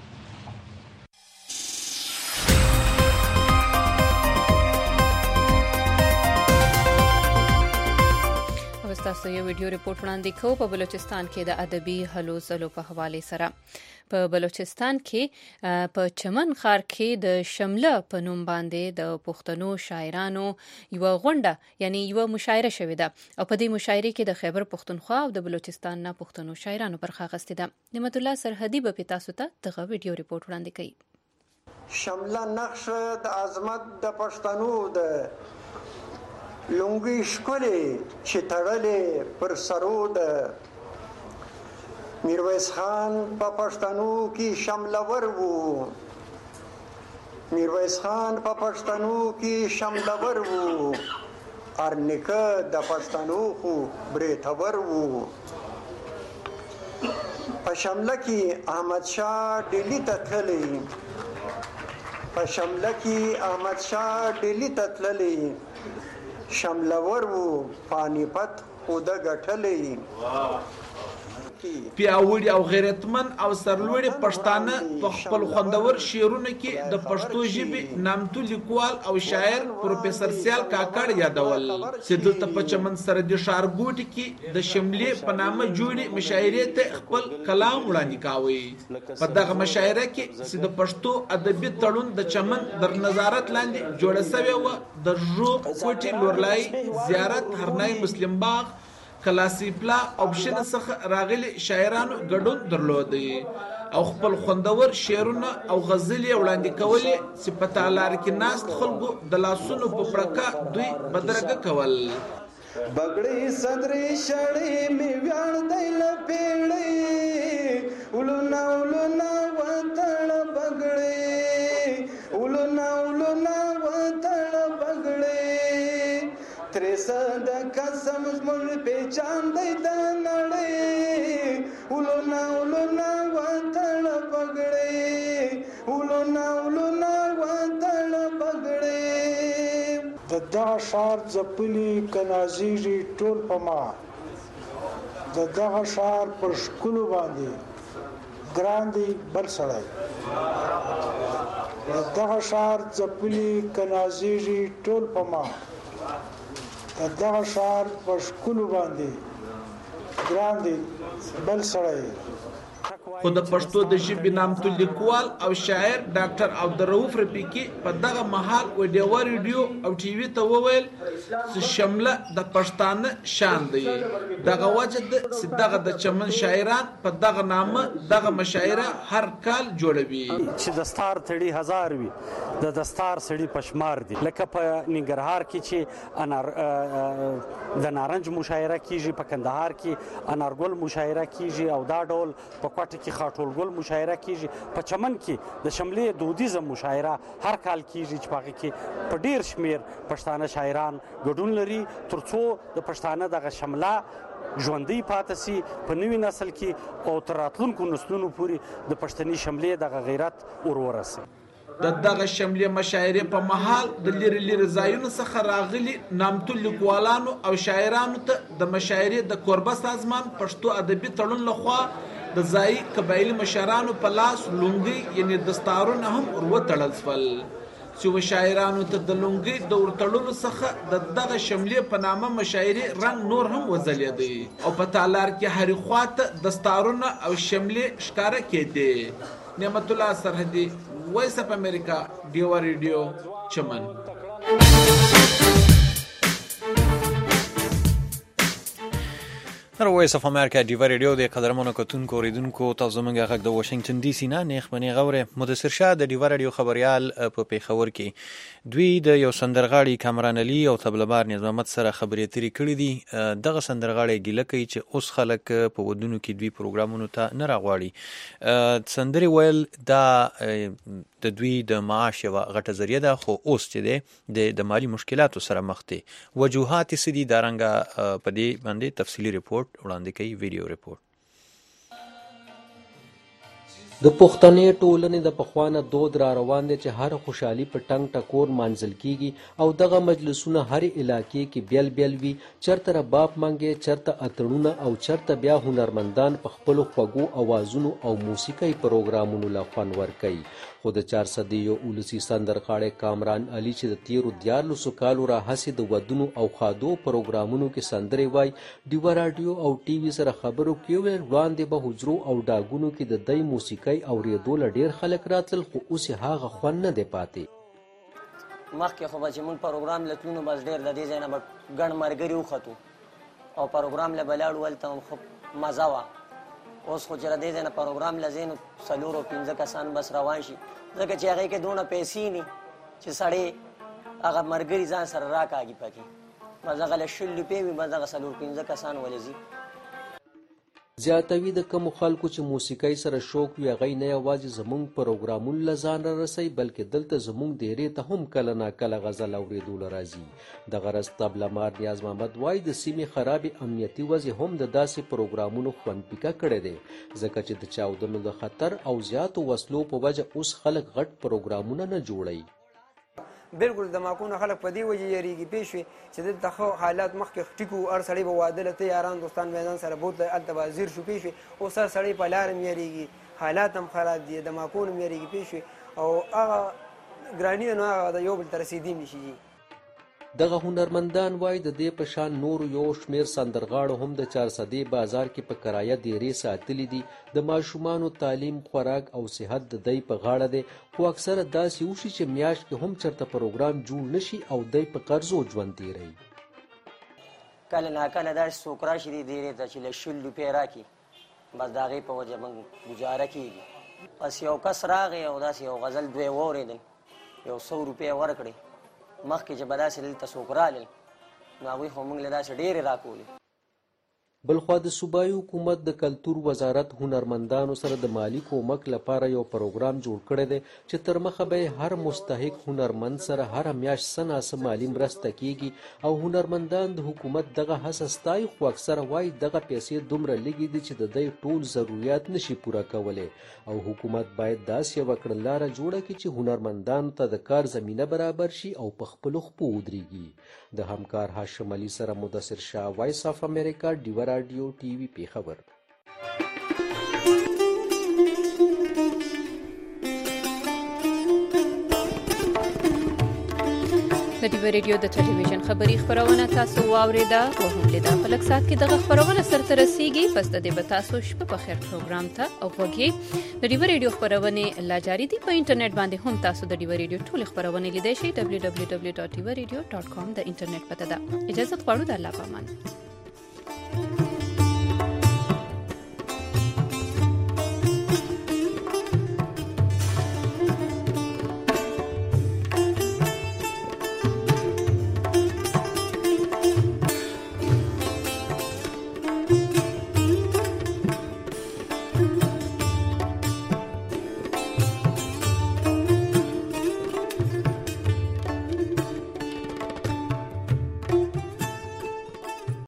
تاسو یو ویډیو ریپورت وړاندې کوو په بلوچستان کې د ادبي هلو ځلو په حواله سره. په بلوچستان کې په چمن ښار کې د شمله په نوم باندې د پښتنو شاعرانو یو غونډه یعنی یو مشاعره شوې ده، او په دې مشاعره کې د خیبر پښتونخوا او د بلوچستان نه پښتنو شاعرانو برخه اخیستې ده. نعمت الله سرحدي به تاسو ته دغه ویډیو ریپورت وړاندې کوي. شمله نقش د عظمت د پښتنو د لونګي شکلې چې تړلې پر سرو د میرویس خان په پښتنو کې شملور وو، میرویس خان په پښتنو کې شملور وو، ارنکه د پښتنو خو بریتور وو. په شمله کې احمد شاه ډیلی ته تللی، په شمله کې احمد شاه ډیلی ته تللی، شملور وو پانیپت خود ګټلې. پیاوړي او غیرتمن او سرلوړي پښتانه په خپل خوندور شعرونو کې د پښتو ژبې نامتو لیکوال او شاعر پروفیسور سیال کاکړ یادول چې دلته په چمن سره د ښارګوټي کې د شملې په نامه جوړې مشاعرې ته خپل کلام وړاندې کاوه. په دغه مشاعره کې چې د پښتو ادبي تړون د چمن در نظارت لاندې جوړه شوې وه، د ژوب کوټي لورلای زیارت هرنای مسلم باغ کلاسي پلا اپشن څخه راغلي شاعرانو ګډون درلودي او خپل خوندور شعرونه او غزلې وړاندې کولې چې په تالار کې ناست خلکو د لاسونو په پړکا دوی بدرګه کول. بغړې صدرې شړې می ویاړ دی لپېړې ولونا ولونا وتړ بغړې ولونا ولونا وتړ بغړې ترسه د قسم زموږ پېچان دی د نړۍ ولونا ولونا وتړ بغړې ولونا ولونا وتړ بغړې. د دا ښار ځپلي کنازیږي ټول په ما، د دغه ښار په ښکلو باندې ګران دی بل سړی د دغه ښار ځپلي که نازېږي ټول په ما د دغه ښار په ښکلو باندې ګران دی بل سړی خو د پښتو د ژبې نامتو لیکوال او شاعر ډاکټر عبدالرؤف رفیقي په دغه مهال و ډیوا ریډیو او ټي وي ته وویل چې شمله د پښتانه شان دی دغه وجه ده چې دغه د چمن شاعران په دغه نامه دغه مشاعره هر کال جوړوي چې دستار تړي هزار وي د دستار سړي پشمار دي لکه په ننګرهار کې چې انار د نارنج مشاعره کیږي په کندهار کې انارګل مشاعره کیږي او دا ډول په کوټه کې خاټولګل مشاعره کیږي په چمن کې د شملې دودیزم مشاعره هر کال کیږي چې پاږي کې په ډیر شمیر پښتانه شاعران ګډون لري ترڅو د پښتانه دغه شمله ژوندۍ پاتې سي په نوي نسل کې او تر راتلونکو نسلونو پورې د پښتني شملې دغه غیرت ور ورسي د دغه شملې مشاعرې په مهال د لري لري ځایونو څخه راغلي نامتو لیکوالانو او شاعرانو ته د مشاعرې د کوربه سازمان پښتو ادبي تړون لخوا د ځایي قبایلي مشرانو په لاس لونګۍ یعنې دستارونه هم وروتړل شول چې و شاعرانو ته د لونګۍ د ورتړلو څخه د دغه شملې په نامه مشاعرې رنګ نور هم وځلېدی او په تالار کې هرې خواته دستارونه او شملې ښکاره کېدې. نعمت الله سرحدي، وایس اف امریکا، ډیوا ریډیو، چمن. نو وایس اف امریکا ډیوا ریډیو د قدرمنو کتونکو اوریدونکو تاسو موږ غږ د واشنگټن ډي سي نه نیخ منی غوره مدثر شاه د ډیوا ریډیو خبريال په پیښور کې دوی د یو سندرغاړي کامران علي او طبلبار نظام محمد سره خبرې اترې کړې دي. دغه سندرغاړي ګیله کوي چې اوس خلک په ودونو کې دوی پروګرامونو ته نه راغواړي. سندري ویل دا د دوی د معاش یوه غټه ذریعه ده، خو اوس چې دی د مالي مشکلاتو سره مخ دی. وجوهات یې څه دي دارنګه په دې باندې تفصیلي ریپورټ وړاندې کوي، ویډیو ریپورټ. د پښتنې ټولنې د پخوانه دود را روان دی چې هر خوشحالي په ټنګ ټکور مانځل کیږي او دغه مجلسونه هر علاقې کې بیل بیل وي، چرته رباب منګي، چرته اتړونه او چرته بیا هنرمندان په خپلو خوږو اوازونو او موسیقۍ پروګرامونو له خوند ورکوي. خو د چار صدیو اولسي سندرغاړی کامران علي چې د تیرو دیارلسو کالو راهیسې د ودونو او ښادو پروګرامونو کې سندرې وایي، ډیوا راډیو او ټي وي سره خبرو کې وویل وړاندې به حجرو او ډاګونو کې د دی موسیقۍ اورېدو له ډېر خلک راتلل، خو اوس یې هغه خوند نه دی پاتې. مخکې خو به چې مونږ پروګرام له تلونو بس ډېر د دې ځای نه به ګڼ ملګري وختو او پروګرام له به لاړو، هلته هم ښه مزه وه. اوس خو چې له دې ځای نه پروګرام له ځای نو څلورو پنځه کسان بس روان شي، ځکه چې هغې کې دونه پیسې ني چې سړی هغه ملګري ځان سره راکاږي پکې. بس هغه له شل روپۍ وي، بس هغه څلور پنځه کسان ولې ځي. زیاتوي د کومو خلکو چې موسیقۍ سره شوق وي هغوی نه یوازې زموږ پروګرامونو له ځان را رسوي بلکې دلته زموږ ډیرې ته هم کله ناکله غزل اورېدو له راځي. د غرض طبلهمار نیاز محمد وایي د سیمې خرابې امنیتي وضع هم د داسې پروګرامونو خوند پیکه کړی دی، ځکه چې د چاودنو د خطر او زیاتو وسلو په وجه اوس خلک غټ پروګرامونه نه جوړوي. بالکل د ماکونه خلک په دې وجې یریږي پېښ شوي چې دلته ښه حالات مخکې ټیکو هر سړی به واده له ته یاران دوستان به ځان سره بوتله هلته به ځیر شو پېښ شوي. اوس هر سړی په لار هم یریږي، حالات هم خراب دي، د ماکونه هم یریږي پېښ شوي او هغه ګراني نو هغه د یو بل ته رسېدي هم نشي. دغه هنرمندان وایي د دې په شان نورو یو شمېر سندرغاړو هم د چارسدې بازار کې په کرایه دیرې ساتلي دي. د ماشومانو تعلیم، خوراک او صحت د دی په غاړه دی، خو اکثره داسې وشي چې میاشت کې هم چېرته پروګرام جوړ نشي او دی په قرضو ژوند تېروي. کله ناکله داسې څوک راشي دې دیرې ته چې له شل روپۍ راکړي، بس د هغې په وجه موږ ګزاره کېږي. بس یو کس راغی او داسې یو غزل دوی واورېدل، یو څو روپۍ ورکړې. مخکې چې به داسې دلته څوک رالل نو هغوی خو موږ له داسې ډېرې راکولې. بلخوا د صوبایي حکومت د کلتور وزارت هنرمندانو سره د مالی کومک لپاره یو پروګرام جوړ کړی دی چې تر مخه به هر مستحق هنرمند سره هره میاشت څه ناڅه مالي مرسته کیږي او هنرمندان د حکومت دغه هڅه ستایي، خو اکثره وایي دغه پیسې دومره لږې دي چې د دوی ټول ضرورت نشي پوره کولی او حکومت باید داسې یوه کړنلاره جوړه کړي چې هنرمندانو ته د کار زمینه برابر شي او په خپلو خپو ودرېږي. د همکار هاشم علي سره مدثر شاه، وایس اف امریکا، ډیوا رادیو ټي وي پیښور. د ډیو ریډیو د ټلویزیون خبری خبرونه تاسو واوریده او هم لیدا په لږ سات کې دغه خبرونه سره رسیږي. پس د دې به تاسو شپه په خیر پروګرام ته او وګورئ. د ډیو ریډیو خبرونه لا جاری دي. په انټرنیټ باندې هم تاسو د ډیو ریډیو ټول خبرونه لیدئ شئ. دبلیو دبلیو دبلیو ډاٹ ډیو ریډیو ډاٹ کام د انټرنیټ پته ده. اجازه غواړو د الله پامان.